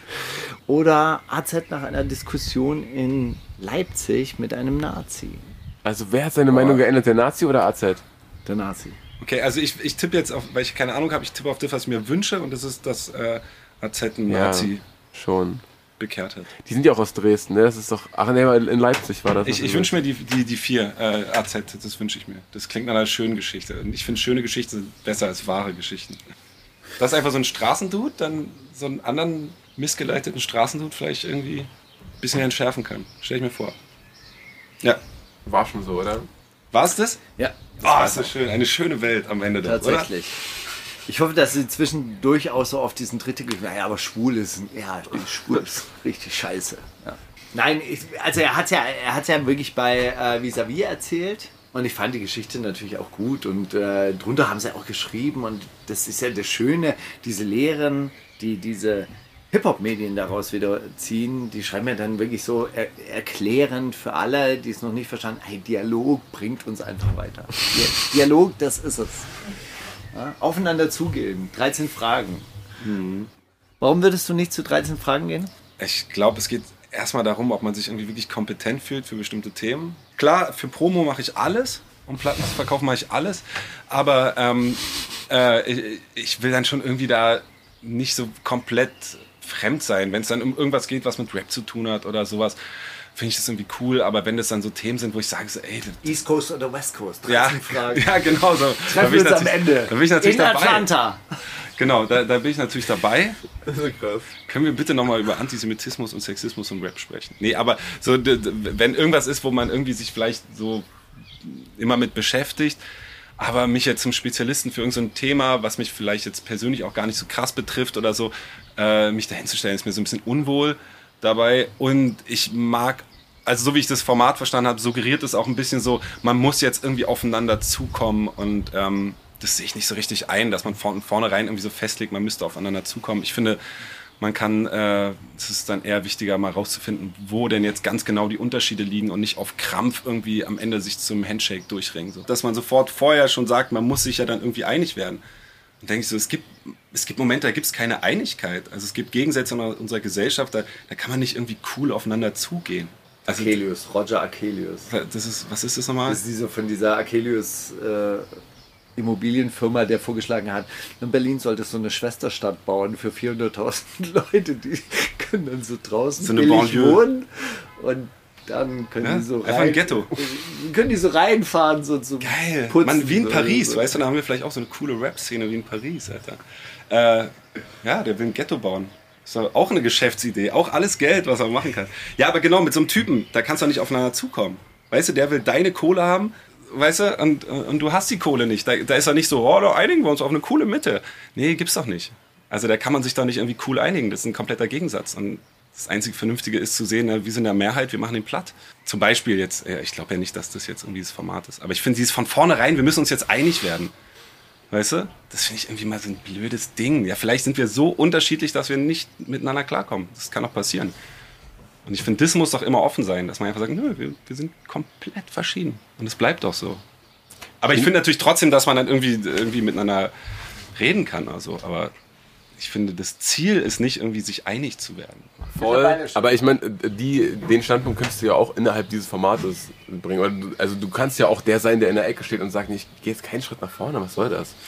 Oder A Z nach einer Diskussion in Leipzig mit einem Nazi. Also wer hat seine oh. Meinung geändert, der Nazi oder A Z? Der Nazi. Okay, also ich, ich tippe jetzt auf, weil ich keine Ahnung habe, ich tippe auf das, was ich mir wünsche und das ist, dass äh, A Z ein Nazi ja, schon bekehrt hat. Die sind ja auch aus Dresden, ne? Das ist doch, ach nee, in Leipzig war das. Ich, ich wünsche mir die, die, die vier äh, A Z, das wünsche ich mir. Das klingt nach einer schönen Geschichte. Und ich finde schöne Geschichten sind besser als wahre Geschichten. Das ist einfach so ein Straßendude, dann so einen anderen missgeleiteten Straßendude vielleicht irgendwie ein bisschen entschärfen kann. Stell ich mir vor. Ja. War schon so, oder? War es das? Ja. Oh, ist das schön. Eine schöne Welt am Ende da, tatsächlich. Oder? Ich hoffe, dass sie zwischendurch auch so auf diesen Tritte gehen. Naja, aber schwul ist, ja, schwul ist richtig scheiße. Ja. Nein, ich, also er hat ja, er hat ja wirklich bei äh, Vis-a-vis erzählt. Und ich fand die Geschichte natürlich auch gut. Und äh, drunter haben sie auch geschrieben. Und das ist ja das Schöne, diese Lehren, die diese Hip-Hop-Medien daraus wieder ziehen, die schreiben ja dann wirklich so er- erklärend für alle, die es noch nicht verstanden haben, hey, Dialog bringt uns einfach weiter. Dialog, das ist es. Ja, aufeinander zugehen. dreizehn Fragen. Mhm. Warum würdest du nicht zu dreizehn Fragen gehen? Ich glaube, es geht erstmal darum, ob man sich irgendwie wirklich kompetent fühlt für bestimmte Themen. Klar, für Promo mache ich alles. Um Platten zu verkaufen mache ich alles. Aber ähm, äh, ich, ich will dann schon irgendwie da nicht so komplett fremd sein. Wenn es dann um irgendwas geht, was mit Rap zu tun hat oder sowas, finde ich das irgendwie cool. Aber wenn das dann so Themen sind, wo ich sage, so, ey... East Coast oder West Coast? Ja, Fragen. ja, genau so. Treffen wir uns am Ende. Da bin ich natürlich in dabei. Atlanta. Genau, da, da bin ich natürlich dabei. Das ist krass. Können wir bitte nochmal über Antisemitismus und Sexismus und Rap sprechen? Nee, aber so, d- d- wenn irgendwas ist, wo man irgendwie sich vielleicht so immer mit beschäftigt, aber mich jetzt zum Spezialisten für irgendein so Thema, was mich vielleicht jetzt persönlich auch gar nicht so krass betrifft oder so, äh, mich dahin zu stellen, ist mir so ein bisschen unwohl dabei. Und ich mag, also so wie ich das Format verstanden habe, suggeriert es auch ein bisschen so, man muss jetzt irgendwie aufeinander zukommen und ähm, das sehe ich nicht so richtig ein, dass man von vornherein irgendwie so festlegt, man müsste aufeinander zukommen. Ich finde, man kann, äh, es ist dann eher wichtiger, mal rauszufinden, wo denn jetzt ganz genau die Unterschiede liegen und nicht auf Krampf irgendwie am Ende sich zum Handshake durchringen. So. Dass man sofort vorher schon sagt, man muss sich ja dann irgendwie einig werden. Und denke ich so, es gibt, es gibt Momente, da gibt es keine Einigkeit. Also es gibt Gegensätze in unserer Gesellschaft, da, da kann man nicht irgendwie cool aufeinander zugehen. Also, Achelius, Roger Achelius. Das ist, was ist das nochmal? Das ist diese von dieser Achelius äh, Immobilienfirma, der vorgeschlagen hat, in Berlin sollte es so eine Schwesterstadt bauen für vierhunderttausend Leute, die können dann so draußen so eine billig Banlieue wohnen und dann können ja, die so einfach rein, ein Ghetto. können die so reinfahren, so zum Geil. Putzen. Mann, wie in Paris, so. Weißt du, da haben wir vielleicht auch so eine coole Rap-Szene wie in Paris, Alter. Äh, ja, der will ein Ghetto bauen. Ist doch auch eine Geschäftsidee, auch alles Geld, was er machen kann. Ja, aber genau, mit so einem Typen, da kannst du nicht aufeinander zukommen. Weißt du, der will deine Kohle haben, weißt du, und, und du hast die Kohle nicht. Da, da ist er nicht so, oh, da einigen wir uns auf eine coole Mitte. Nee, gibt's doch nicht. Also da kann man sich doch nicht irgendwie cool einigen. Das ist ein kompletter Gegensatz. Und das einzige Vernünftige ist zu sehen, wir sind in der Mehrheit, wir machen den platt. Zum Beispiel jetzt, ich glaube ja nicht, dass das jetzt irgendwie das Format ist, aber ich finde, sie ist von vornherein, wir müssen uns jetzt einig werden. Weißt du? Das finde ich irgendwie mal so ein blödes Ding. Ja, vielleicht sind wir so unterschiedlich, dass wir nicht miteinander klarkommen. Das kann auch passieren. Und ich finde, das muss doch immer offen sein, dass man einfach sagt, nö, wir, wir sind komplett verschieden. Und es bleibt doch so. Aber ich finde natürlich trotzdem, dass man dann irgendwie, irgendwie miteinander reden kann. Also, aber ich finde, das Ziel ist nicht irgendwie, sich einig zu werden. Voll. Aber ich meine, die, den Standpunkt könntest du ja auch innerhalb dieses Formates bringen. Also du kannst ja auch der sein, der in der Ecke steht und sagt, ich gehe jetzt keinen Schritt nach vorne. Was soll das?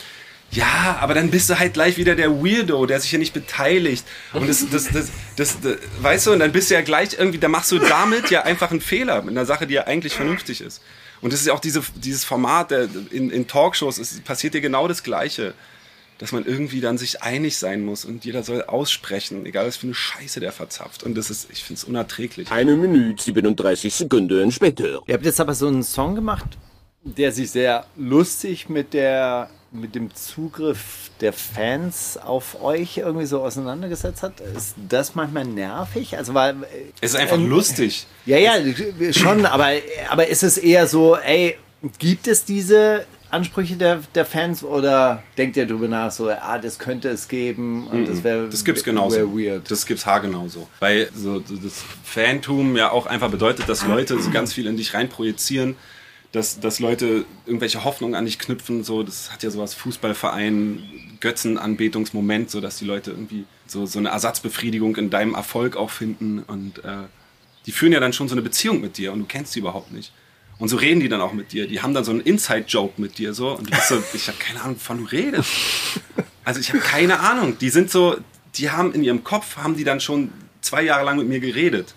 Ja, aber dann bist du halt gleich wieder der Weirdo, der sich ja nicht beteiligt. Und das, das, das, das, das, weißt du, und dann bist du ja gleich irgendwie, da machst du damit ja einfach einen Fehler mit einer Sache, die ja eigentlich vernünftig ist. Und das ist ja auch diese, dieses Format der, in, in Talkshows, es passiert dir genau das Gleiche. Dass man irgendwie dann sich einig sein muss und jeder soll aussprechen, egal was für eine Scheiße der verzapft. Und das ist, ich finde es unerträglich. Eine Minute siebenunddreißig Sekunden später. Ihr habt jetzt aber so einen Song gemacht, der sich sehr lustig mit der mit dem Zugriff der Fans auf euch irgendwie so auseinandergesetzt hat. Ist das manchmal nervig? Also weil es ist einfach ähm, lustig. Ja, ja, schon, aber aber ist es eher so, ey, gibt es diese Ansprüche der, der Fans oder denkt ihr darüber nach, so, ah, das könnte es geben und mm-mm. das wäre Das gibt's genauso. Weird. Das gibt's haargenauso. Weil so, so das Fantum ja auch einfach bedeutet, dass Leute so ganz viel in dich reinprojizieren, dass, dass Leute irgendwelche Hoffnungen an dich knüpfen, so, das hat ja sowas Fußballverein, Götzenanbetungsmoment, so dass die Leute irgendwie so, so eine Ersatzbefriedigung in deinem Erfolg auch finden und äh, die führen ja dann schon so eine Beziehung mit dir und du kennst sie überhaupt nicht. Und so reden die dann auch mit dir. Die haben dann so einen Inside-Joke mit dir so und du bist so, ich habe keine Ahnung, wovon du redest. Also ich habe keine Ahnung. Die sind so, die haben in ihrem Kopf, haben die dann schon zwei Jahre lang mit mir geredet.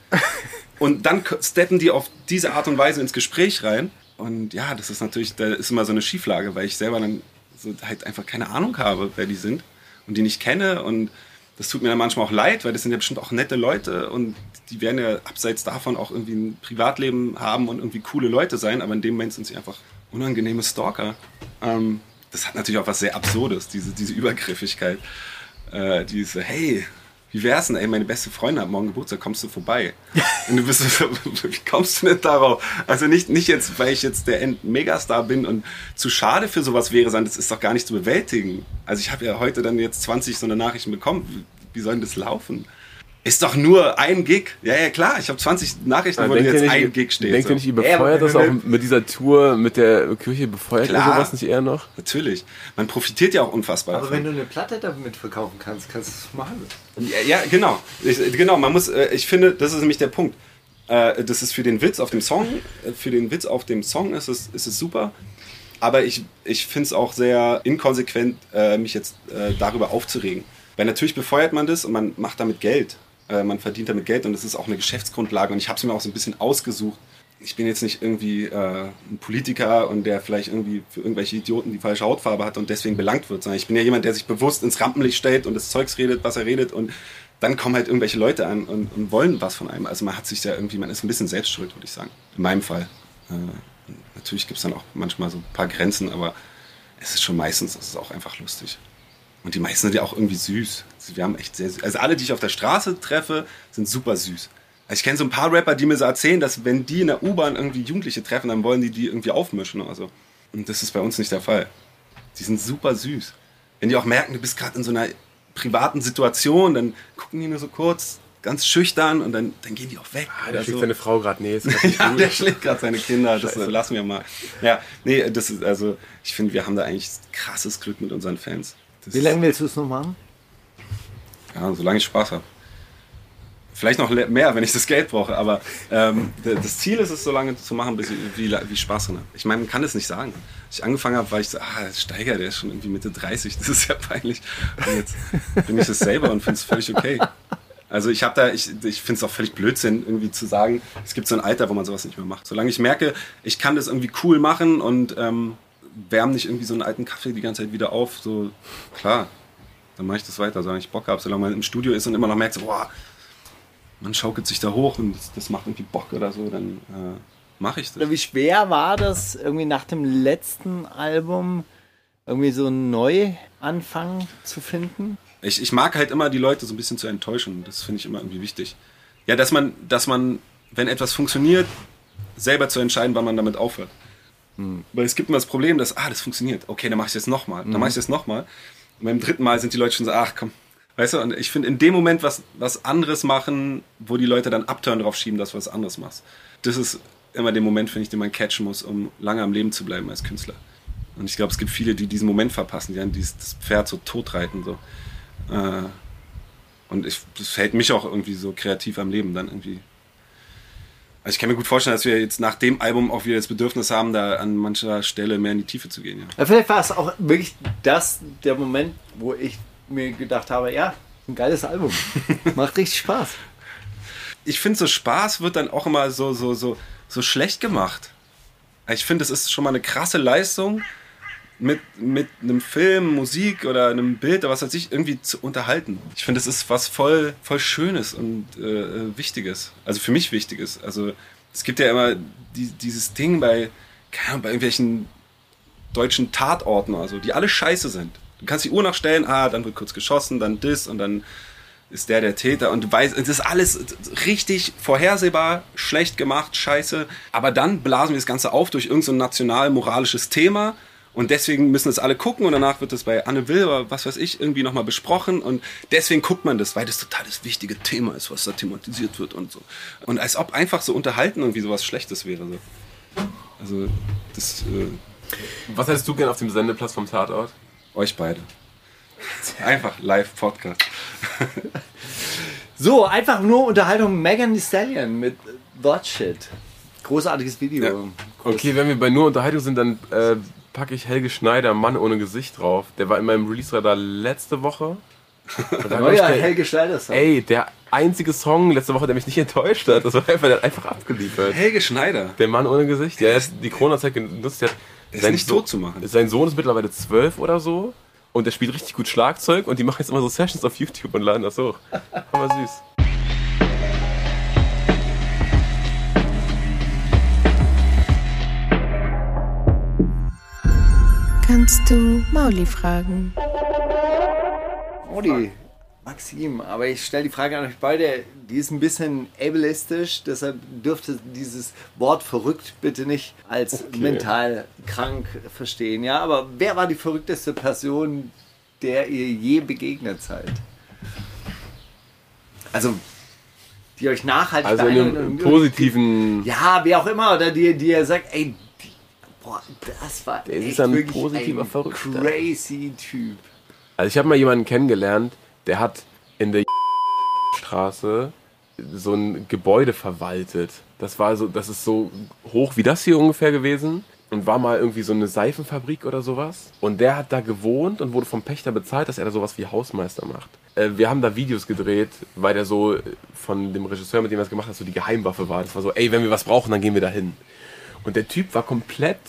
Und dann steppen die auf diese Art und Weise ins Gespräch rein. Und ja, das ist natürlich, da ist immer so eine Schieflage, weil ich selber dann so halt einfach keine Ahnung habe, wer die sind und die nicht kenne. Und das tut mir dann manchmal auch leid, weil das sind ja bestimmt auch nette Leute und die werden ja abseits davon auch irgendwie ein Privatleben haben und irgendwie coole Leute sein, aber in dem Moment sind sie einfach unangenehme Stalker. Ähm, das hat natürlich auch was sehr Absurdes, diese, diese Übergriffigkeit. Äh, diese, hey, wie wär's denn, ey, meine beste Freundin hat morgen Geburtstag, kommst du vorbei? Und du bist so, wie kommst du denn darauf? Also nicht, nicht jetzt, weil ich jetzt der Megastar bin und zu schade für sowas wäre, sondern das ist doch gar nicht zu bewältigen. Also ich habe ja heute dann jetzt zwanzig so eine Nachrichten bekommen. Wie, wie soll denn das laufen? Ist doch nur ein Gig. Ja, ja, klar. Ich habe zwanzig Nachrichten, wo jetzt nicht, ein Gig steht. Denkt so. ihr nicht, ihr befeuert das auch mit dieser Tour, mit der Kirche, befeuert ihr sowas nicht eher noch? Natürlich. Man profitiert ja auch unfassbar Aber davon. wenn du eine Platte damit verkaufen kannst, kannst du es machen. Ja, ja, genau. Ich, genau, man muss, ich finde, das ist nämlich der Punkt. Das ist für den Witz auf dem Song, für den Witz auf dem Song ist es, ist es super. Aber ich, ich finde es auch sehr inkonsequent, mich jetzt darüber aufzuregen. Weil natürlich befeuert man das und man macht damit Geld. Man verdient damit Geld und das ist auch eine Geschäftsgrundlage und ich habe es mir auch so ein bisschen ausgesucht. Ich bin jetzt nicht irgendwie äh, ein Politiker und der vielleicht irgendwie für irgendwelche Idioten die falsche Hautfarbe hat und deswegen belangt wird, sondern ich bin ja jemand, der sich bewusst ins Rampenlicht stellt und das Zeugs redet, was er redet und dann kommen halt irgendwelche Leute an und, und wollen was von einem. Also man hat sich ja irgendwie, man ist ein bisschen selbst schuld, würde ich sagen. In meinem Fall. Äh, natürlich gibt es dann auch manchmal so ein paar Grenzen, aber es ist schon meistens, es ist auch einfach lustig. Und die meisten sind ja auch irgendwie süß. Also wir haben echt sehr süß. Also alle, die ich auf der Straße treffe, sind super süß. Also ich kenne so ein paar Rapper, die mir so erzählen, dass wenn die in der U-Bahn irgendwie Jugendliche treffen, dann wollen die die irgendwie aufmischen oder so. Und das ist bei uns nicht der Fall. Die sind super süß. Wenn die auch merken, du bist gerade in so einer privaten Situation, dann gucken die nur so kurz, ganz schüchtern und dann, dann gehen die auch weg. Ah, der schlägt so. Seine Frau gerade. Nee, ist ja, der schlägt gerade seine Kinder. Das Scheiße. Lassen wir mal. Ja, nee, das ist also, ich finde, wir haben da eigentlich krasses Glück mit unseren Fans. Das Wie lange willst du es noch machen? Ja, solange ich Spaß habe. Vielleicht noch mehr, wenn ich das Geld brauche, aber ähm, das Ziel ist es, so lange zu machen, bis ich wie, wie Spaß drin habe. Ich meine, man kann das nicht sagen. Als ich angefangen habe, war ich so, ah, Steiger, der ist schon irgendwie Mitte dreißig, das ist ja peinlich. Und jetzt bin ich das selber und finde es völlig okay. Also ich habe da, ich, ich finde es auch völlig Blödsinn, irgendwie zu sagen, es gibt so ein Alter, wo man sowas nicht mehr macht. Solange ich merke, ich kann das irgendwie cool machen und ähm, wärme nicht irgendwie so einen alten Kaffee die ganze Zeit wieder auf, so, klar, dann mache ich das weiter, solange ich Bock habe. Solange man im Studio ist und immer noch merkt, so, boah, man schaukelt sich da hoch und das, das macht irgendwie Bock oder so, dann äh, mache ich das. Wie schwer war das, irgendwie nach dem letzten Album irgendwie so einen Neuanfang zu finden? Ich, ich mag halt immer, die Leute so ein bisschen zu enttäuschen. Das finde ich immer irgendwie wichtig. Ja, dass man, dass man, wenn etwas funktioniert, selber zu entscheiden, wann man damit aufhört. Hm. Weil es gibt immer das Problem, dass, ah, das funktioniert. Okay, dann mache ich das nochmal. Dann mache ich das nochmal. Und beim dritten Mal sind die Leute schon so, ach komm. Weißt du, und ich finde, in dem Moment was, was anderes machen, wo die Leute dann Upturn drauf schieben, dass du was anderes machst. Das ist immer der Moment, finde ich, den man catchen muss, um lange am Leben zu bleiben als Künstler. Und ich glaube, es gibt viele, die diesen Moment verpassen, die dann dieses, das Pferd so totreiten. So. Äh, und ich, das hält mich auch irgendwie so kreativ am Leben, dann irgendwie Also ich kann mir gut vorstellen, dass wir jetzt nach dem Album auch wieder das Bedürfnis haben, da an mancher Stelle mehr in die Tiefe zu gehen. Ja. Ja, vielleicht war es auch wirklich das, der Moment, wo ich mir gedacht habe, ja, ein geiles Album. Macht richtig Spaß. Ich finde, so Spaß wird dann auch immer so, so, so, so schlecht gemacht. Ich finde, es ist schon mal eine krasse Leistung, mit, mit einem Film, Musik oder einem Bild oder was weiß ich, irgendwie zu unterhalten. Ich finde, es ist was voll, voll Schönes und äh, Wichtiges. Also für mich Wichtiges. Also es gibt ja immer die, dieses Ding bei, keine Ahnung, bei irgendwelchen deutschen Tatorten, also die alle scheiße sind. Du kannst die Uhr nachstellen, ah, dann wird kurz geschossen, dann das und dann ist der der Täter und du weißt, es ist alles richtig vorhersehbar, schlecht gemacht, scheiße. Aber dann blasen wir das Ganze auf durch irgendein so national-moralisches Thema und deswegen müssen es alle gucken und danach wird das bei Anne Will oder was weiß ich irgendwie nochmal besprochen und deswegen guckt man das, weil das total das wichtige Thema ist, was da thematisiert wird und so. Und als ob einfach so unterhalten irgendwie sowas Schlechtes wäre. So. Also das... Äh, Was hättest du gern auf dem Sendeplatz vom Tatort? Euch beide. Einfach Live-Podcast. So, einfach nur Unterhaltung. Megan Thee Stallion mit That Shit. Großartiges Video. Ja. Okay, wenn wir bei nur Unterhaltung sind, dann äh, packe ich Helge Schneider, Mann ohne Gesicht drauf. Der war in meinem Release-Radar letzte Woche. Oh ja, Helge Schneider Song. Ey, der einzige Song letzte Woche, der mich nicht enttäuscht hat. Das war einfach, der hat einfach abgeliefert. Helge Schneider? Der Mann ohne Gesicht. Der hat die Corona-Zeit genutzt. Der, hat der ist nicht tot zu machen. Sein Sohn ist mittlerweile zwölf oder so. Und der spielt richtig gut Schlagzeug. Und die machen jetzt immer so Sessions auf YouTube und laden das hoch. Aber süß. Kannst du Mauli fragen? Mauli, Maxim, aber ich stelle die Frage an euch beide, die ist ein bisschen ableistisch, deshalb dürfte dieses Wort verrückt bitte nicht als okay. mental krank verstehen. Ja, aber wer war die verrückteste Person, der ihr je begegnet seid? Also, die euch nachhaltig also in einem positiven... Ja, wer auch immer, oder die, die ihr sagt, ey, die, boah, das war der echt ist ein wirklich positiver ein Verrückter. Crazy Typ. Also ich habe mal jemanden kennengelernt, der hat in der Straße so ein Gebäude verwaltet. Das war so, das ist so hoch wie das hier ungefähr gewesen und war mal irgendwie so eine Seifenfabrik oder sowas. Und der hat da gewohnt und wurde vom Pächter bezahlt, dass er da sowas wie Hausmeister macht. Äh, wir haben da Videos gedreht, weil der so von dem Regisseur, mit dem er das gemacht hat, so die Geheimwaffe war. Das war so, ey, wenn wir was brauchen, dann gehen wir da hin. Und der Typ war komplett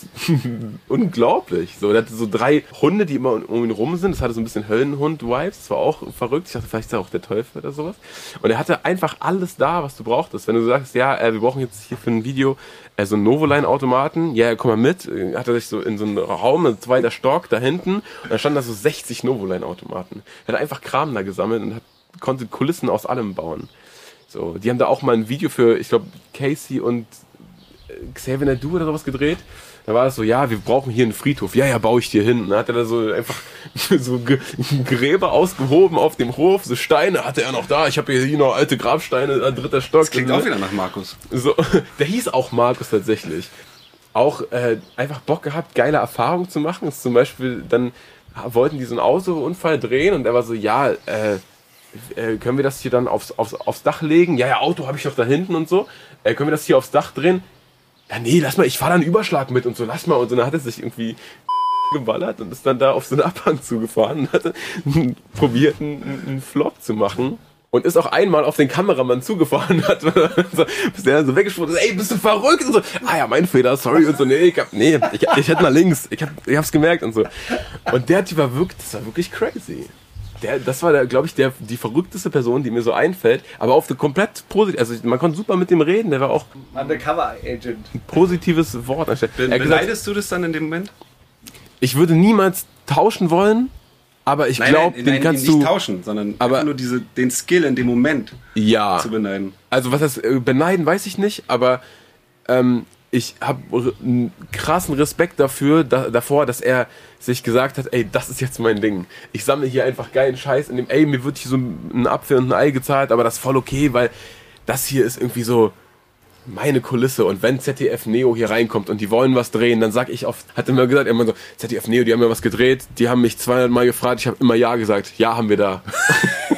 unglaublich. So, der hatte so drei Hunde, die immer um ihn rum sind. Das hatte so ein bisschen Höllenhund-Vibes. Das war auch verrückt. Ich dachte, vielleicht ist er auch der Teufel oder sowas. Und er hatte einfach alles da, was du brauchtest. Wenn du sagst, ja, äh, wir brauchen jetzt hier für ein Video äh, so einen Novoline-Automaten. Ja, komm mal mit. Äh, hat er sich so in so einen Raum, ein zweiter Stock da hinten. Und da standen da so sechzig Novoline-Automaten. Er hat einfach Kram da gesammelt und hat, konnte Kulissen aus allem bauen. So, die haben da auch mal ein Video für, ich glaube, Casey und Xavier Naidoo oder sowas gedreht. Da war das so, ja, wir brauchen hier einen Friedhof. Ja, ja, baue ich dir hin. Dann hat er da so einfach so Gräber ausgehoben auf dem Hof, so Steine hatte er noch da. Ich habe hier noch alte Grabsteine, ein dritter Stock. Das klingt auch wieder nach Markus. So, der hieß auch Markus tatsächlich. Auch äh, einfach Bock gehabt, geile Erfahrungen zu machen. Das zum Beispiel, dann wollten die so einen Autounfall drehen und er war so, ja, äh, äh, können wir das hier dann aufs, aufs, aufs Dach legen? Ja, ja, Auto habe ich doch da hinten und so. Äh, können wir das hier aufs Dach drehen? Ja, nee, lass mal, ich fahre da einen Überschlag mit und so, lass mal. Und so, dann hat er sich irgendwie geballert und ist dann da auf so einen Abhang zugefahren und hat probiert, einen, einen Flop zu machen. Und ist auch einmal auf den Kameramann zugefahren hat, bis der dann so weggesprungen ist, ey, bist du verrückt? Und so, ah ja, mein Fehler, sorry. Und so, nee, ich hab, nee, ich, ich hätte mal links, ich, hab, ich hab's gemerkt und so. Und der Typ war wirklich, das war wirklich crazy. Der, das war, glaube ich, der, die verrückteste Person, die mir so einfällt, aber auf eine komplett positive, also man konnte super mit dem reden, der war auch Undercover-Agent. Ein positives Wort anstelle. Be- Beneidest du das dann in dem Moment? Ich würde niemals tauschen wollen, aber ich glaube, den nein, kannst nicht du... nicht tauschen, sondern aber, einfach nur diese, den Skill in dem Moment ja, zu beneiden. Also was heißt äh, beneiden, weiß ich nicht, aber ähm, ich habe einen krassen Respekt dafür, da, davor, dass er sich gesagt hat, ey, das ist jetzt mein Ding. Ich sammle hier einfach geilen Scheiß in dem, ey, mir wird hier so ein Apfel und ein Ei gezahlt, aber das ist voll okay, weil das hier ist irgendwie so meine Kulisse. Und wenn Z D F Neo hier reinkommt und die wollen was drehen, dann sag ich oft, hat er immer gesagt, er immer so, Z D F Neo, die haben mir was gedreht, die haben mich zweihundert Mal gefragt, ich habe immer Ja gesagt, ja haben wir da.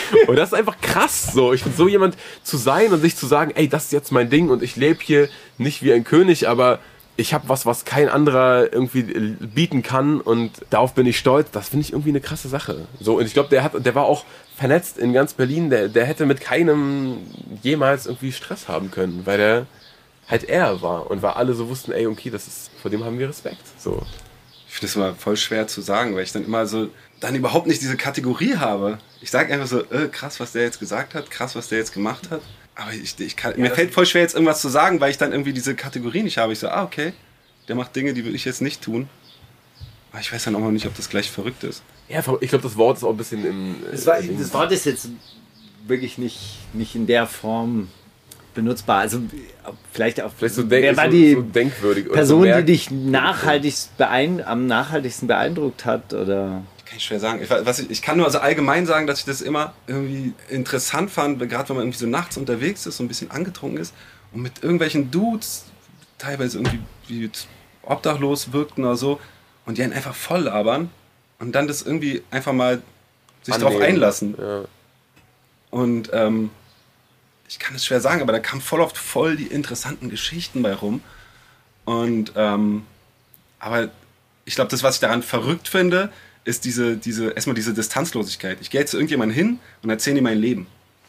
Und das ist einfach krass so. Ich finde, so jemand zu sein und sich zu sagen, ey, das ist jetzt mein Ding und ich lebe hier nicht wie ein König, aber ich habe was, was kein anderer irgendwie bieten kann und darauf bin ich stolz. Das finde ich irgendwie eine krasse Sache. So, und ich glaube, der hat, der war auch vernetzt in ganz Berlin. Der, der hätte mit keinem jemals irgendwie Stress haben können, weil der halt er war und weil alle so wussten, ey, okay, das ist, vor dem haben wir Respekt. So. Ich finde das immer voll schwer zu sagen, weil ich dann immer so dann überhaupt nicht diese Kategorie habe. Ich sage einfach so, äh, krass, was der jetzt gesagt hat, krass, was der jetzt gemacht hat. Aber ich, ich kann, ja, mir fällt voll schwer, jetzt irgendwas zu sagen, weil ich dann irgendwie diese Kategorie nicht habe. Ich so, ah, okay, der macht Dinge, die würde ich jetzt nicht tun. Aber ich weiß dann auch noch nicht, ob das gleich verrückt ist. Ja, ich glaube, das Wort ist auch ein bisschen im... Das, war, das Wort ist jetzt wirklich nicht, nicht in der Form benutzbar. Also vielleicht auch... Vielleicht so, denk, wer war so, die so denkwürdig Person, oder so die dich nachhaltigst beein, am nachhaltigsten beeindruckt hat? Oder... Kann ich schwer sagen. Ich, was ich, ich kann nur also allgemein sagen, dass ich das immer irgendwie interessant fand, gerade wenn man irgendwie so nachts unterwegs ist, so ein bisschen angetrunken ist und mit irgendwelchen Dudes, teilweise irgendwie wie obdachlos wirkten oder so, und die einen einfach voll labern und dann das irgendwie einfach mal sich Annehmen. drauf einlassen. Ja. Und ähm, ich kann es schwer sagen, aber da kamen voll oft voll die interessanten Geschichten bei rum. Und ähm, aber ich glaube, das, was ich daran verrückt finde, ist diese, diese, erstmal diese Distanzlosigkeit. Ich gehe jetzt zu irgendjemandem hin und erzähle ihm mein Leben.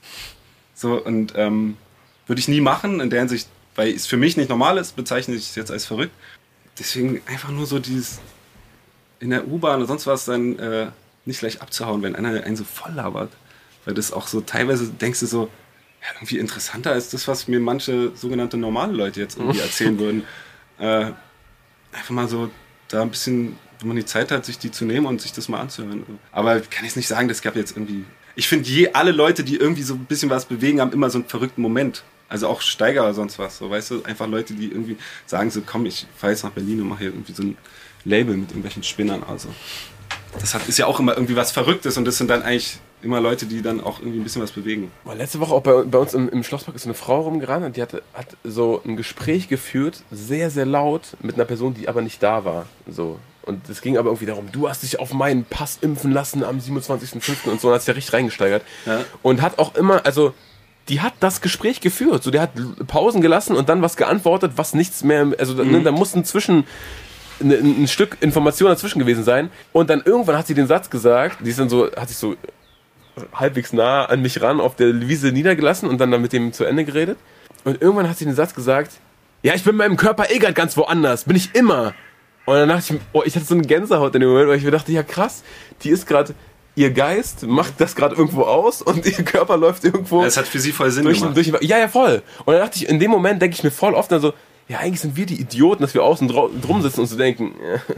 So, und ähm, würde ich nie machen, in der Hinsicht, weil es für mich nicht normal ist, bezeichne ich es jetzt als verrückt. Deswegen einfach nur so dieses in der U-Bahn oder sonst was dann äh, nicht gleich abzuhauen, wenn einer einen so voll labert. Weil das auch so, teilweise denkst du so, ja, irgendwie interessanter als das, was mir manche sogenannte normale Leute jetzt irgendwie erzählen würden. Äh, einfach mal so da ein bisschen, wenn man die Zeit hat, sich die zu nehmen und sich das mal anzuhören. Aber kann ich nicht sagen, das gab jetzt irgendwie... Ich finde, je alle Leute, die irgendwie so ein bisschen was bewegen, haben immer so einen verrückten Moment. Also auch Steiger oder sonst was. So, weißt du, einfach Leute, die irgendwie sagen so, komm, ich fahre jetzt nach Berlin und mache hier irgendwie so ein Label mit irgendwelchen Spinnern. Also das hat, ist ja auch immer irgendwie was Verrücktes und das sind dann eigentlich immer Leute, die dann auch irgendwie ein bisschen was bewegen. Letzte Woche auch bei, bei uns im, im Schlosspark ist eine Frau rumgerannt und die hatte, hat so ein Gespräch geführt, sehr, sehr laut, mit einer Person, die aber nicht da war. So. Und es ging aber irgendwie darum, du hast dich auf meinen Pass impfen lassen am siebenundzwanzigsten fünften und so, und hat sich da richtig reingesteigert. Ja. Und hat auch immer, also die hat das Gespräch geführt. So, der hat Pausen gelassen und dann was geantwortet, was nichts mehr, also mhm. ne, da mussten zwischen ein, ein Stück Information dazwischen gewesen sein. Und dann irgendwann hat sie den Satz gesagt, die ist dann so, hat sich so halbwegs nah an mich ran auf der Wiese niedergelassen und dann, dann mit dem zu Ende geredet. Und irgendwann hat sie den Satz gesagt, ja, ich bin in meinem Körper eh grad ganz woanders, bin ich immer. Und dann dachte ich, oh, ich hatte so eine Gänsehaut in dem Moment, weil ich mir dachte, ja krass, die ist gerade, ihr Geist macht das gerade irgendwo aus und ihr Körper läuft irgendwo. Das hat für sie voll Sinn durch, gemacht. Durch, ja, ja, voll. Und dann dachte ich, in dem Moment denke ich mir voll oft dann so, ja, eigentlich sind wir die Idioten, dass wir außen drum sitzen und so denken,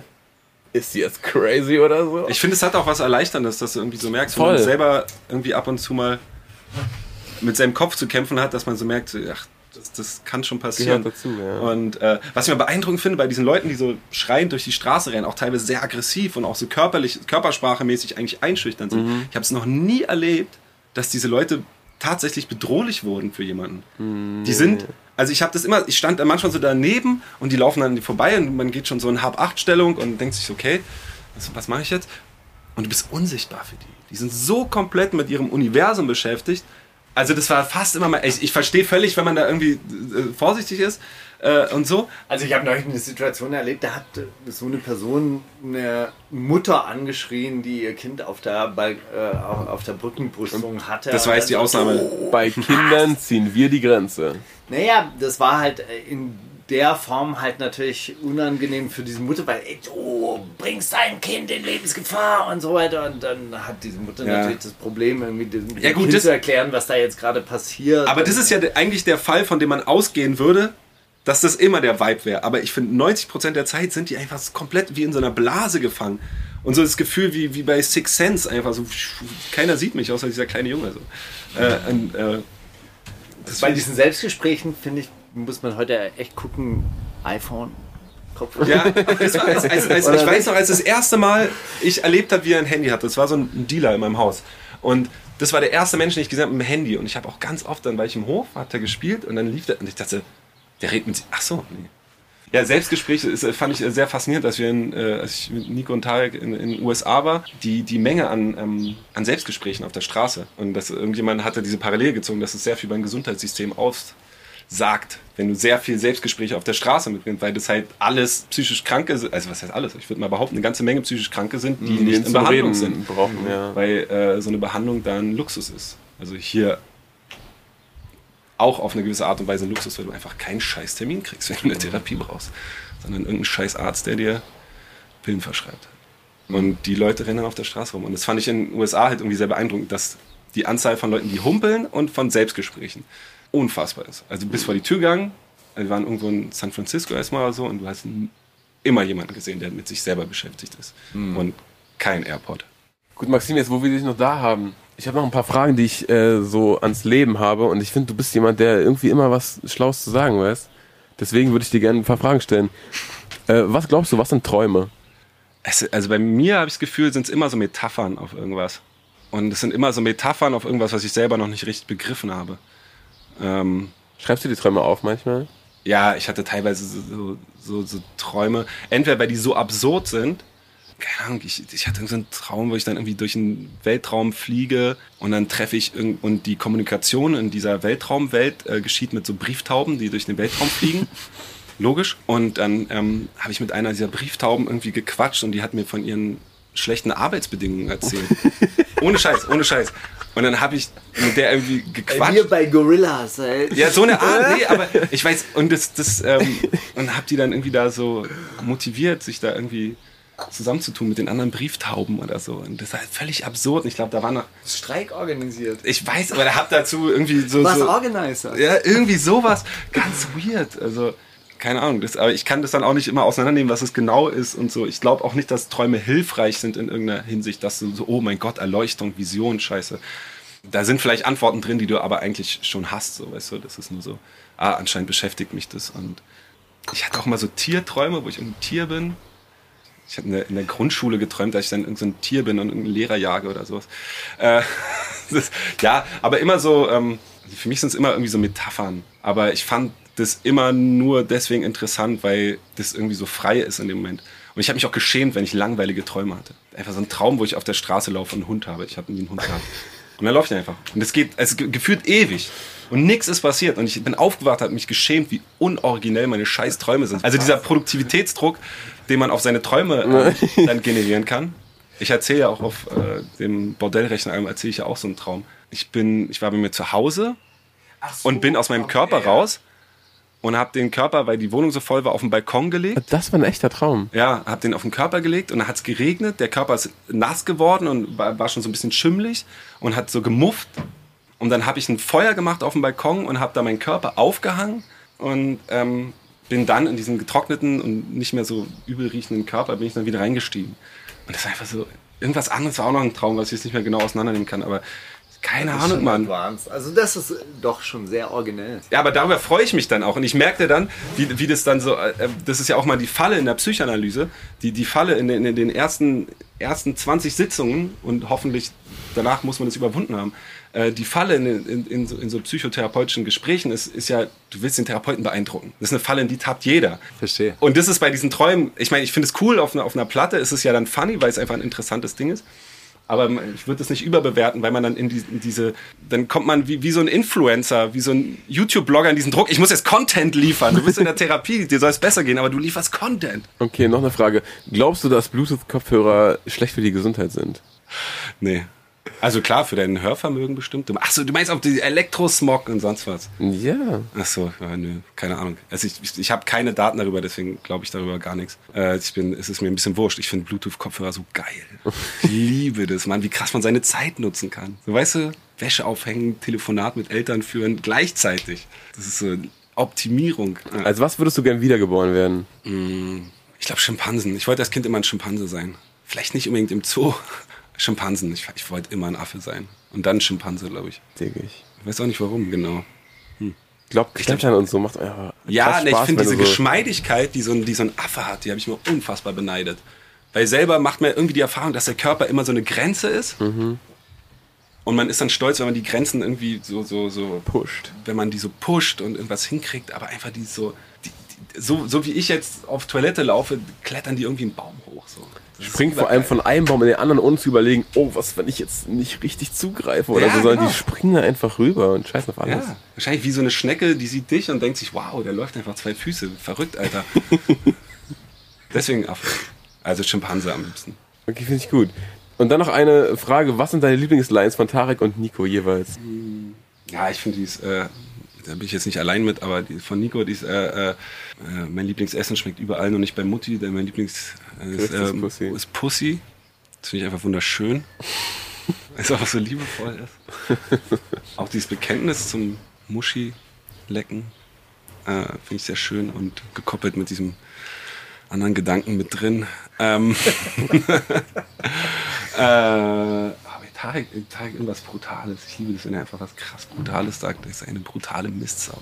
ist sie jetzt crazy oder so? Ich finde, es hat auch was Erleichterndes, dass du irgendwie so merkst, voll. wenn man selber irgendwie ab und zu mal mit seinem Kopf zu kämpfen hat, dass man so merkt, ach, das, das kann schon passieren. Dazu, ja. Und äh, was ich mir beeindruckend finde bei diesen Leuten, die so schreiend durch die Straße rennen, auch teilweise sehr aggressiv und auch so körperlich, körpersprachemäßig eigentlich einschüchternd sind. Mhm. Ich habe es noch nie erlebt, dass diese Leute tatsächlich bedrohlich wurden für jemanden. Mhm. Die sind, also ich habe das immer, ich stand manchmal so daneben und die laufen dann vorbei und man geht schon so in Hab-Acht-Stellung und denkt sich, okay, was, was mache ich jetzt? Und du bist unsichtbar für die. Die sind so komplett mit ihrem Universum beschäftigt. Also das war fast immer mal, ich, ich verstehe völlig, wenn man da irgendwie äh, vorsichtig ist äh, und so. Also ich habe neulich eine Situation erlebt, da hat so eine Person eine Mutter angeschrien, die ihr Kind auf der, Ball, äh, auf der Brückenbrüstung hatte. Das war jetzt die Ausnahme. Bei Kindern ziehen wir die Grenze. Naja, das war halt in der Form halt natürlich unangenehm für diese Mutter, weil ey, du bringst dein Kind in Lebensgefahr und so weiter. Und dann hat diese Mutter ja. natürlich das Problem, irgendwie dem ja, gut, Kind das, zu erklären, was da jetzt gerade passiert. Aber das ist ja eigentlich der Fall, von dem man ausgehen würde, dass das immer der Vibe wäre. Aber ich finde, neunzig Prozent der Zeit sind die einfach komplett wie in so einer Blase gefangen. Und so das Gefühl wie, wie bei Sixth Sense, einfach so, keiner sieht mich, außer dieser kleine Junge. So. Äh, und, äh, das bei diesen Selbstgesprächen, finde ich, muss man heute echt gucken, iPhone, Kopfhörer. Ja, das war, als, als, als, ich weiß noch, als das erste Mal ich erlebt habe, wie er ein Handy hatte. Das war so ein Dealer in meinem Haus. Und das war der erste Mensch, den ich gesehen habe mit dem Handy. Und ich habe auch ganz oft, dann war ich im Hof, hat er gespielt und dann lief der, und ich dachte, der redet mit sich. Ach so, nee. Ja, Selbstgespräche ist, fand ich sehr faszinierend, als wir in, äh, als ich mit Nico und Tarek in, in den U S A war, die, die Menge an, ähm, an Selbstgesprächen auf der Straße. Und dass irgendjemand hatte diese Parallele gezogen, dass es sehr viel beim Gesundheitssystem aussagt, wenn du sehr viel Selbstgespräche auf der Straße mitbringst, weil das halt alles psychisch Kranke sind, also was heißt alles? Ich würde mal behaupten, eine ganze Menge psychisch Kranke sind, die, die nicht in Behandlung sind. Brauchen, ja. Weil äh, so eine Behandlung dann Luxus ist. Also hier auch auf eine gewisse Art und Weise ein Luxus, weil du einfach keinen scheiß Termin kriegst, wenn du eine Therapie brauchst, sondern irgendein scheiß Arzt, der dir Pillen verschreibt. Und die Leute rennen dann auf der Straße rum. Und das fand ich in den U S A halt irgendwie sehr beeindruckend, dass die Anzahl von Leuten, die humpeln und von Selbstgesprächen unfassbar ist. Also bis vor die Tür gegangen, wir waren irgendwo in San Francisco erstmal oder so und du hast immer jemanden gesehen, der mit sich selber beschäftigt ist. Mhm. Und kein AirPod. Gut, Maxim, jetzt wo wir dich noch da haben, ich habe noch ein paar Fragen, die ich äh, so ans Leben habe und ich finde, du bist jemand, der irgendwie immer was Schlaues zu sagen weiß. Deswegen würde ich dir gerne ein paar Fragen stellen. Äh, was glaubst du, was sind Träume? Es, also bei mir habe ich das Gefühl, sind es immer so Metaphern auf irgendwas. Und es sind immer so Metaphern auf irgendwas, was ich selber noch nicht richtig begriffen habe. Ähm, Schreibst du die Träume auf manchmal? Ja, ich hatte teilweise so, so, so Träume, entweder weil die so absurd sind, keine Ahnung, ich, ich hatte so einen Traum, wo ich dann irgendwie durch den Weltraum fliege und dann treffe ich irgend, und die Kommunikation in dieser Weltraumwelt äh, geschieht mit so Brieftauben, die durch den Weltraum fliegen. Logisch. Und dann ähm, habe ich mit einer dieser Brieftauben irgendwie gequatscht und die hat mir von ihren schlechten Arbeitsbedingungen erzählt. Ohne Scheiß, ohne Scheiß. Und dann habe ich mit der irgendwie gequatscht. Wir bei Gorillas, ey. Ja, so eine Art, nee, aber ich weiß, und das, das, ähm, und hab die dann irgendwie da so motiviert, sich da irgendwie zusammenzutun mit den anderen Brieftauben oder so. Und das ist halt völlig absurd. Und ich glaube, da war noch Streik organisiert. Ich weiß, aber da hab dazu irgendwie so... Was so, Organizer? Ja, irgendwie sowas. Ganz weird. Also, keine Ahnung. Das, aber ich kann das dann auch nicht immer auseinandernehmen, was es genau ist und so. Ich glaube auch nicht, dass Träume hilfreich sind in irgendeiner Hinsicht, dass du so, oh mein Gott, Erleuchtung, Vision, Scheiße. Da sind vielleicht Antworten drin, die du aber eigentlich schon hast, so, weißt du. Das ist nur so, ah, anscheinend beschäftigt mich das. Und ich hatte auch mal so Tierträume, wo ich ein Tier bin. Ich habe in der, in der Grundschule geträumt, dass ich dann irgend so ein Tier bin und irgendeinen Lehrer jage oder sowas. Äh, das, ja, aber immer so, ähm, für mich sind es immer irgendwie so Metaphern. Aber ich fand das immer nur deswegen interessant, weil das irgendwie so frei ist in dem Moment. Und ich habe mich auch geschämt, wenn ich langweilige Träume hatte. Einfach so ein Traum, wo ich auf der Straße laufe und einen Hund habe. Ich habe nie einen Hund gehabt. Und dann laufe ich einfach. Und das geht, also gefühlt ewig. Und nichts ist passiert. Und ich bin aufgewacht, habe mich geschämt, wie unoriginell meine scheiß Träume sind. Also dieser Produktivitätsdruck, den man auf seine Träume äh, dann generieren kann. Ich erzähle ja auch auf äh, dem Bordellrechner, erzähle ich ja auch so einen Traum. Ich bin, ich war bei mir zu Hause so, und bin aus meinem okay, Körper raus und habe den Körper, weil die Wohnung so voll war, auf den Balkon gelegt. Das war ein echter Traum. Ja, habe den auf den Körper gelegt und dann hat es geregnet. Der Körper ist nass geworden und war, war schon so ein bisschen schimmelig und hat so gemufft. Und dann habe ich ein Feuer gemacht auf dem Balkon und habe da meinen Körper aufgehangen und ähm, bin dann in diesen getrockneten und nicht mehr so übel riechenden Körper, bin ich dann wieder reingestiegen. Und das war einfach so, irgendwas anderes war auch noch ein Traum, was ich jetzt nicht mehr genau auseinandernehmen kann, aber keine Ahnung, Mann. Advanced. Also das ist doch schon sehr originell. Ja, aber darüber freue ich mich dann auch. Und ich merkte dann, wie, wie das dann so, äh, das ist ja auch mal die Falle in der Psychoanalyse, die, die Falle in den, in den ersten, ersten zwanzig Sitzungen und hoffentlich danach muss man das überwunden haben. Die Falle in, in, in, so, in so psychotherapeutischen Gesprächen ist, ist ja, du willst den Therapeuten beeindrucken. Das ist eine Falle, in die tappt jeder. Verstehe. Und das ist bei diesen Träumen, ich meine, ich finde es cool, auf einer, auf einer Platte ist es ja dann funny, weil es einfach ein interessantes Ding ist. Aber ich würde es nicht überbewerten, weil man dann in, die, in diese, dann kommt man wie, wie so ein Influencer, wie so ein YouTube-Blogger in diesen Druck, ich muss jetzt Content liefern. Du bist in der Therapie, dir soll es besser gehen, aber du lieferst Content. Okay, noch eine Frage. Glaubst du, dass Bluetooth-Kopfhörer schlecht für die Gesundheit sind? Nee. Also klar, für dein Hörvermögen bestimmt. Achso, du meinst auch die Elektrosmog und sonst was? Ja. Achso, ja, nö, keine Ahnung. Also ich, ich, ich habe keine Daten darüber, deswegen glaube ich darüber gar nichts. Äh, ich bin, es ist mir ein bisschen wurscht. Ich finde Bluetooth-Kopfhörer so geil. Ich liebe das, Mann, wie krass man seine Zeit nutzen kann. So, weißt du, Wäsche aufhängen, Telefonat mit Eltern führen, gleichzeitig. Das ist so Optimierung. Ja. Als was würdest du gern wiedergeboren werden? Ich glaube Schimpansen. Ich wollte als Kind immer ein Schimpanse sein. Vielleicht nicht unbedingt im Zoo. Schimpansen. Ich, ich wollte immer ein Affe sein. Und dann Schimpanse, glaube ich. Denke ich. Ich weiß auch nicht warum, genau. Hm. Ich glaube, Klettern und so macht ja Ja, ne, ich finde diese so Geschmeidigkeit, die so, ein, die so ein Affe hat, die habe ich mir unfassbar beneidet. Weil selber macht man irgendwie die Erfahrung, dass der Körper immer so eine Grenze ist. Mhm. Und man ist dann stolz, wenn man die Grenzen irgendwie so, so, so pusht. Wenn man die so pusht und irgendwas hinkriegt, aber einfach die so, die, so, so wie ich jetzt auf Toilette laufe, klettern die irgendwie einen Baum hoch. So. Springt vor allem von einem Baum in den anderen, ohne zu überlegen, oh, was, wenn ich jetzt nicht richtig zugreife oder ja, so, sondern genau. die springen einfach rüber und scheißen auf alles. Ja, wahrscheinlich wie so eine Schnecke, die sieht dich und denkt sich, wow, der läuft einfach zwei Füße. Verrückt, Alter. Deswegen Affe. Also Schimpanse am liebsten. Okay, finde ich gut. Und dann noch eine Frage, was sind deine Lieblingslines von Tarek und Nico jeweils? Ja, ich finde die ist, äh, da bin ich jetzt nicht allein mit, aber die von Nico, die ist, äh, äh, mein Lieblingsessen schmeckt überall, nur nicht bei Mutti, denn mein Lieblings äh, ist, äh, Pussy. ist Pussy. Das finde ich einfach wunderschön. Weil es auch so liebevoll ist. Auch dieses Bekenntnis zum Muschi-Lecken äh, finde ich sehr schön und gekoppelt mit diesem anderen Gedanken mit drin. Ähm, äh, aber Tarek, Tarek irgendwas Brutales. Ich liebe das, wenn er einfach was krass Brutales sagt. Das ist eine brutale Mistsau.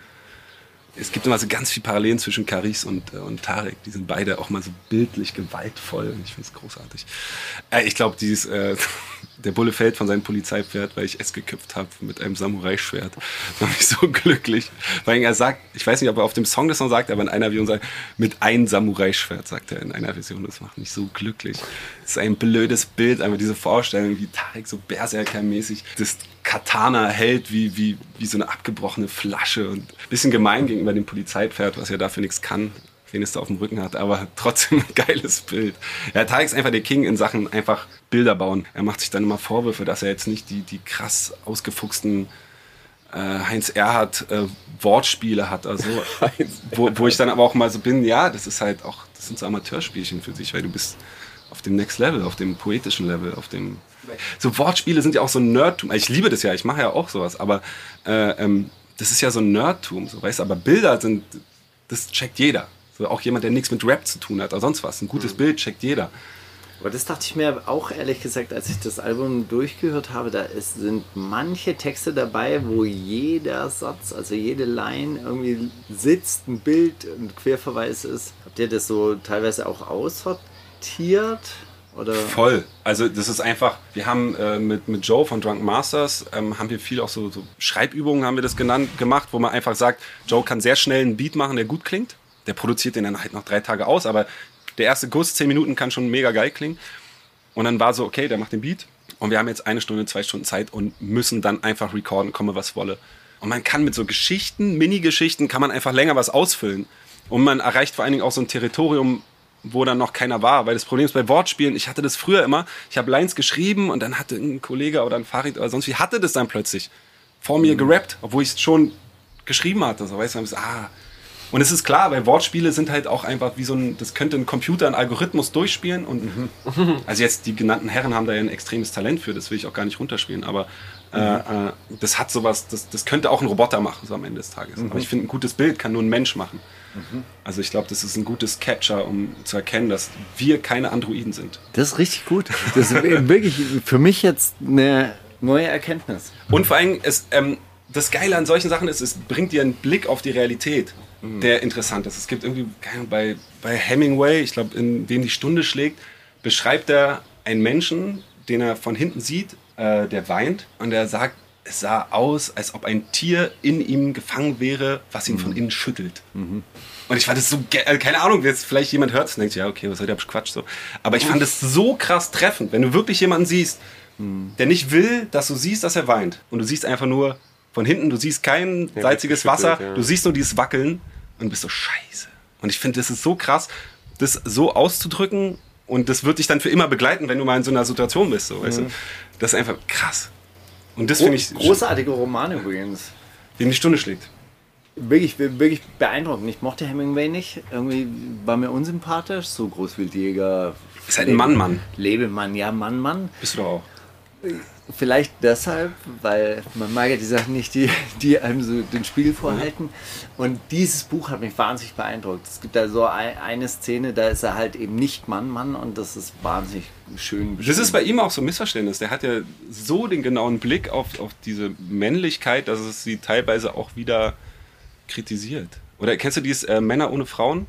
Es gibt immer so ganz viel Parallelen zwischen Caris und, äh, und Tarek. Die sind beide auch mal so bildlich gewaltvoll. Ich finde es großartig. Äh, ich glaube, dieses äh, der Bulle fällt von seinem Polizeipferd, weil ich es geköpft habe mit einem Samurai-Schwert. Da war ich so glücklich. Weil er sagt, ich weiß nicht, ob er auf dem Song das noch sagt, aber in einer Version sagt, mit einem Samurai-Schwert, sagt er in einer Version. Das macht mich so glücklich. Das ist ein blödes Bild, einfach diese Vorstellung, wie Tarek so Berserker-mäßig das Katana hält, wie, wie, wie so eine abgebrochene Flasche und ein bisschen gemein gegenüber dem Polizeipferd, was ja dafür nichts kann, wen es da auf dem Rücken hat, aber trotzdem ein geiles Bild. Ja, Tarek ist einfach der King in Sachen einfach Bilder bauen. Er macht sich dann immer Vorwürfe, dass er jetzt nicht die, die krass ausgefuchsten äh, Heinz Erhardt äh, Wortspiele hat, also wo, wo ich dann aber auch mal so bin, ja, das ist halt auch, das sind so Amateurspielchen für sich, weil du bist auf dem Next Level, auf dem poetischen Level, auf dem so Wortspiele sind ja auch so ein Nerdtum. Ich liebe das ja, ich mache ja auch sowas, aber äh, ähm, das ist ja so ein Nerdtum, so, weißt du, aber Bilder sind, das checkt jeder. So, auch jemand, der nichts mit Rap zu tun hat oder sonst was. Ein gutes mhm. Bild checkt jeder. Aber das dachte ich mir auch ehrlich gesagt, als ich das Album durchgehört habe, da ist, sind manche Texte dabei, wo jeder Satz, also jede Line irgendwie sitzt, ein Bild, ein Querverweis ist. Habt ihr das so teilweise auch aussortiert? Oder? Voll. Also das ist einfach, wir haben äh, mit, mit Joe von Drunk Masters, ähm, haben wir viel auch so, so Schreibübungen, haben wir das genannt, gemacht, wo man einfach sagt, Joe kann sehr schnell einen Beat machen, der gut klingt. Der produziert den dann halt noch drei Tage aus, aber der erste Guss, zehn Minuten, kann schon mega geil klingen. Und dann war so, okay, der macht den Beat und wir haben jetzt eine Stunde, zwei Stunden Zeit und müssen dann einfach recorden, komme was wolle. Und man kann mit so Geschichten, Mini-Geschichten, kann man einfach länger was ausfüllen. Und man erreicht vor allen Dingen auch so ein Territorium, wo dann noch keiner war. Weil das Problem ist bei Wortspielen, ich hatte das früher immer, ich habe Lines geschrieben und dann hatte ein Kollege oder ein Farid oder sonst wie, hatte das dann plötzlich vor mir gerappt, obwohl ich es schon geschrieben hatte. So, weißt du, so, ah. Und es ist klar, weil Wortspiele sind halt auch einfach wie so ein, das könnte ein Computer, ein Algorithmus durchspielen. Und mhm. also jetzt die genannten Herren haben da ja ein extremes Talent für, das will ich auch gar nicht runterspielen. Aber äh, äh, das hat sowas, das, das könnte auch ein Roboter machen, so am Ende des Tages. Mhm. Aber ich finde, ein gutes Bild kann nur ein Mensch machen. Mhm. Also ich glaube, das ist ein gutes Capture, um zu erkennen, dass wir keine Androiden sind. Das ist richtig gut. Das ist wirklich für mich jetzt eine neue Erkenntnis. Und vor allem, es, ähm, das Geile an solchen Sachen ist, es bringt dir einen Blick auf die Realität, mhm. der interessant ist. Es gibt irgendwie, bei, bei Hemingway, ich glaube, in dem die Stunde schlägt, beschreibt er einen Menschen, den er von hinten sieht, äh, der weint und er sagt, es sah aus, als ob ein Tier in ihm gefangen wäre, was ihn mhm. von innen schüttelt. Mhm. Und ich fand es so, ge- keine Ahnung, jetzt vielleicht jemand hört es und denkt, ja, okay, was soll der Quatsch so. Aber ich fand es so krass treffend, wenn du wirklich jemanden siehst, mhm. der nicht will, dass du siehst, dass er weint. Und du siehst einfach nur von hinten, du siehst kein ja, salziges Wasser, ja. du siehst nur dieses Wackeln und bist so scheiße. Und ich finde, das ist so krass, das so auszudrücken und das wird dich dann für immer begleiten, wenn du mal in so einer Situation bist. So, mhm. weißt du? Das ist einfach krass. Und das Gro- finde ich... Großartige Romane übrigens. Dem die Stunde schlägt. Wirklich, wirklich beeindruckend. Ich mochte Hemingway nicht. Irgendwie war mir unsympathisch. So Großwildjäger. Ist halt ein Mann-Mann. Lebemann, ja, Mann-Mann. Bist du doch auch. Vielleicht deshalb, weil man mag ja die Sachen nicht, die, die einem so den Spiegel vorhalten. Und dieses Buch hat mich wahnsinnig beeindruckt. Es gibt da so eine Szene, da ist er halt eben nicht Mann-Mann und das ist wahnsinnig schön beschrieben. Das ist bei ihm auch so ein Missverständnis. Der hat ja so den genauen Blick auf, auf diese Männlichkeit, dass es sie teilweise auch wieder kritisiert. Oder kennst du dieses äh, Männer ohne Frauen?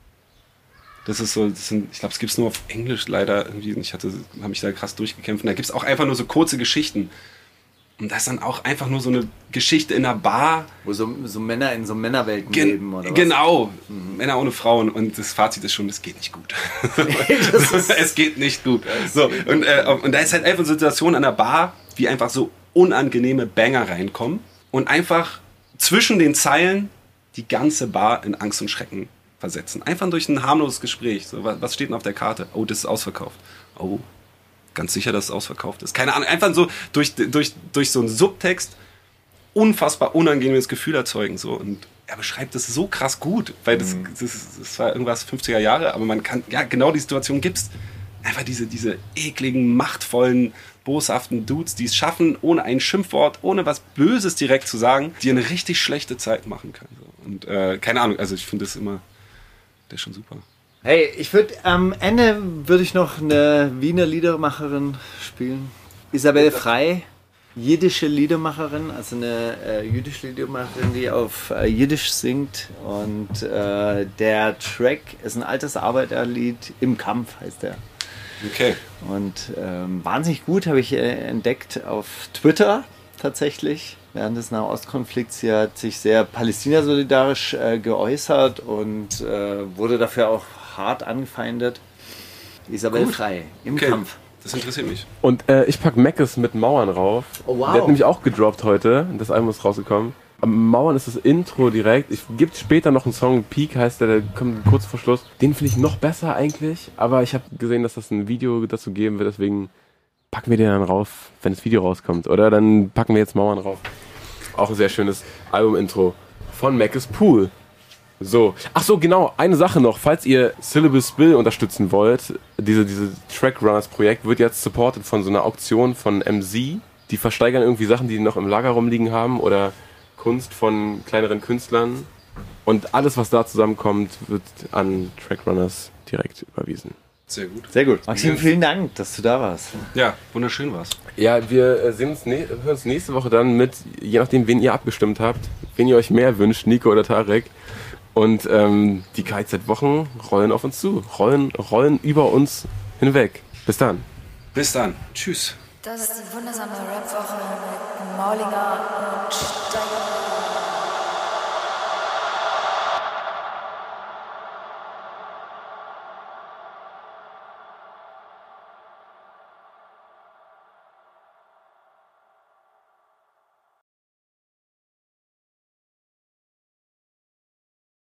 Das ist so, das sind, ich glaube, es gibt es nur auf Englisch leider irgendwie. Ich hatte, habe mich da krass durchgekämpft. Und da gibt es auch einfach nur so kurze Geschichten. Und das ist dann auch einfach nur so eine Geschichte in einer Bar. Wo so, so Männer in so Männerwelten Gen- leben, oder was? Genau, mhm. Männer ohne Frauen. Und das Fazit ist schon, es geht nicht gut. Es geht nicht gut. So, und, äh, und da ist halt einfach eine Situation an der Bar, wie einfach so unangenehme Banger reinkommen und einfach zwischen den Zeilen die ganze Bar in Angst und Schrecken versetzen. Einfach durch ein harmloses Gespräch. So, was steht denn auf der Karte? Oh, das ist ausverkauft. Oh, ganz sicher, dass es ausverkauft ist. Keine Ahnung, einfach so durch, durch, durch so einen Subtext unfassbar unangenehmes Gefühl erzeugen. So. Und er beschreibt das so krass gut, weil das, das, das war irgendwas fünfziger Jahre, aber man kann, ja, genau die Situation gibt's. Einfach diese, diese ekligen, machtvollen, boshaften Dudes, die es schaffen, ohne ein Schimpfwort, ohne was Böses direkt zu sagen, die eine richtig schlechte Zeit machen können. So. Und äh, keine Ahnung, also ich finde das immer, der ist schon super. Hey, ich würde am Ende würde ich noch eine Wiener Liedermacherin spielen. Isabel Frey, jiddische Liedermacherin, also eine äh, jüdische Liedermacherin, die auf äh, Jiddisch singt. Und äh, der Track ist ein altes Arbeiterlied, Im Kampf heißt der. Okay. Und ähm, wahnsinnig gut habe ich äh, entdeckt auf Twitter tatsächlich. Während des Nahostkonflikts, sie hat sich sehr palästina-solidarisch äh, geäußert und äh, wurde dafür auch hart angefeindet. Isabel Gut. Frey, Im okay. Kampf. Das interessiert mich. Und äh, ich pack Meckes mit Mauern rauf. Oh, wow. Der hat nämlich auch gedroppt heute. Das Album ist rausgekommen. Am Mauern ist das Intro direkt. Es gibt später noch einen Song, Peak heißt der, der kommt kurz vor Schluss. Den finde ich noch besser eigentlich, aber ich habe gesehen, dass das ein Video dazu geben wird, deswegen packen wir den dann rauf, wenn das Video rauskommt. Oder dann packen wir jetzt Mauern rauf. Auch ein sehr schönes Album-Intro von Meckes Pool. So. Ach so, genau. Eine Sache noch. Falls ihr Syllabus Bill unterstützen wollt, diese, diese Trackrunners-Projekt wird jetzt supported von so einer Auktion von M Z. Die versteigern irgendwie Sachen, die noch im Lager rumliegen haben oder Kunst von kleineren Künstlern. Und alles, was da zusammenkommt, wird an Trackrunners direkt überwiesen. Sehr gut. Sehr gut. Maxim, vielen Dank, dass du da warst. Ja, wunderschön war's. Ja, wir sehen uns, ne- hören uns nächste Woche dann mit, je nachdem, wen ihr abgestimmt habt, wen ihr euch mehr wünscht, Nico oder Tarek. Und ähm, die K I Z-Wochen rollen auf uns zu, rollen, rollen über uns hinweg. Bis dann. Bis dann. Tschüss. Das ist die wundersame Rap-Woche mit Maulinger und Steiger.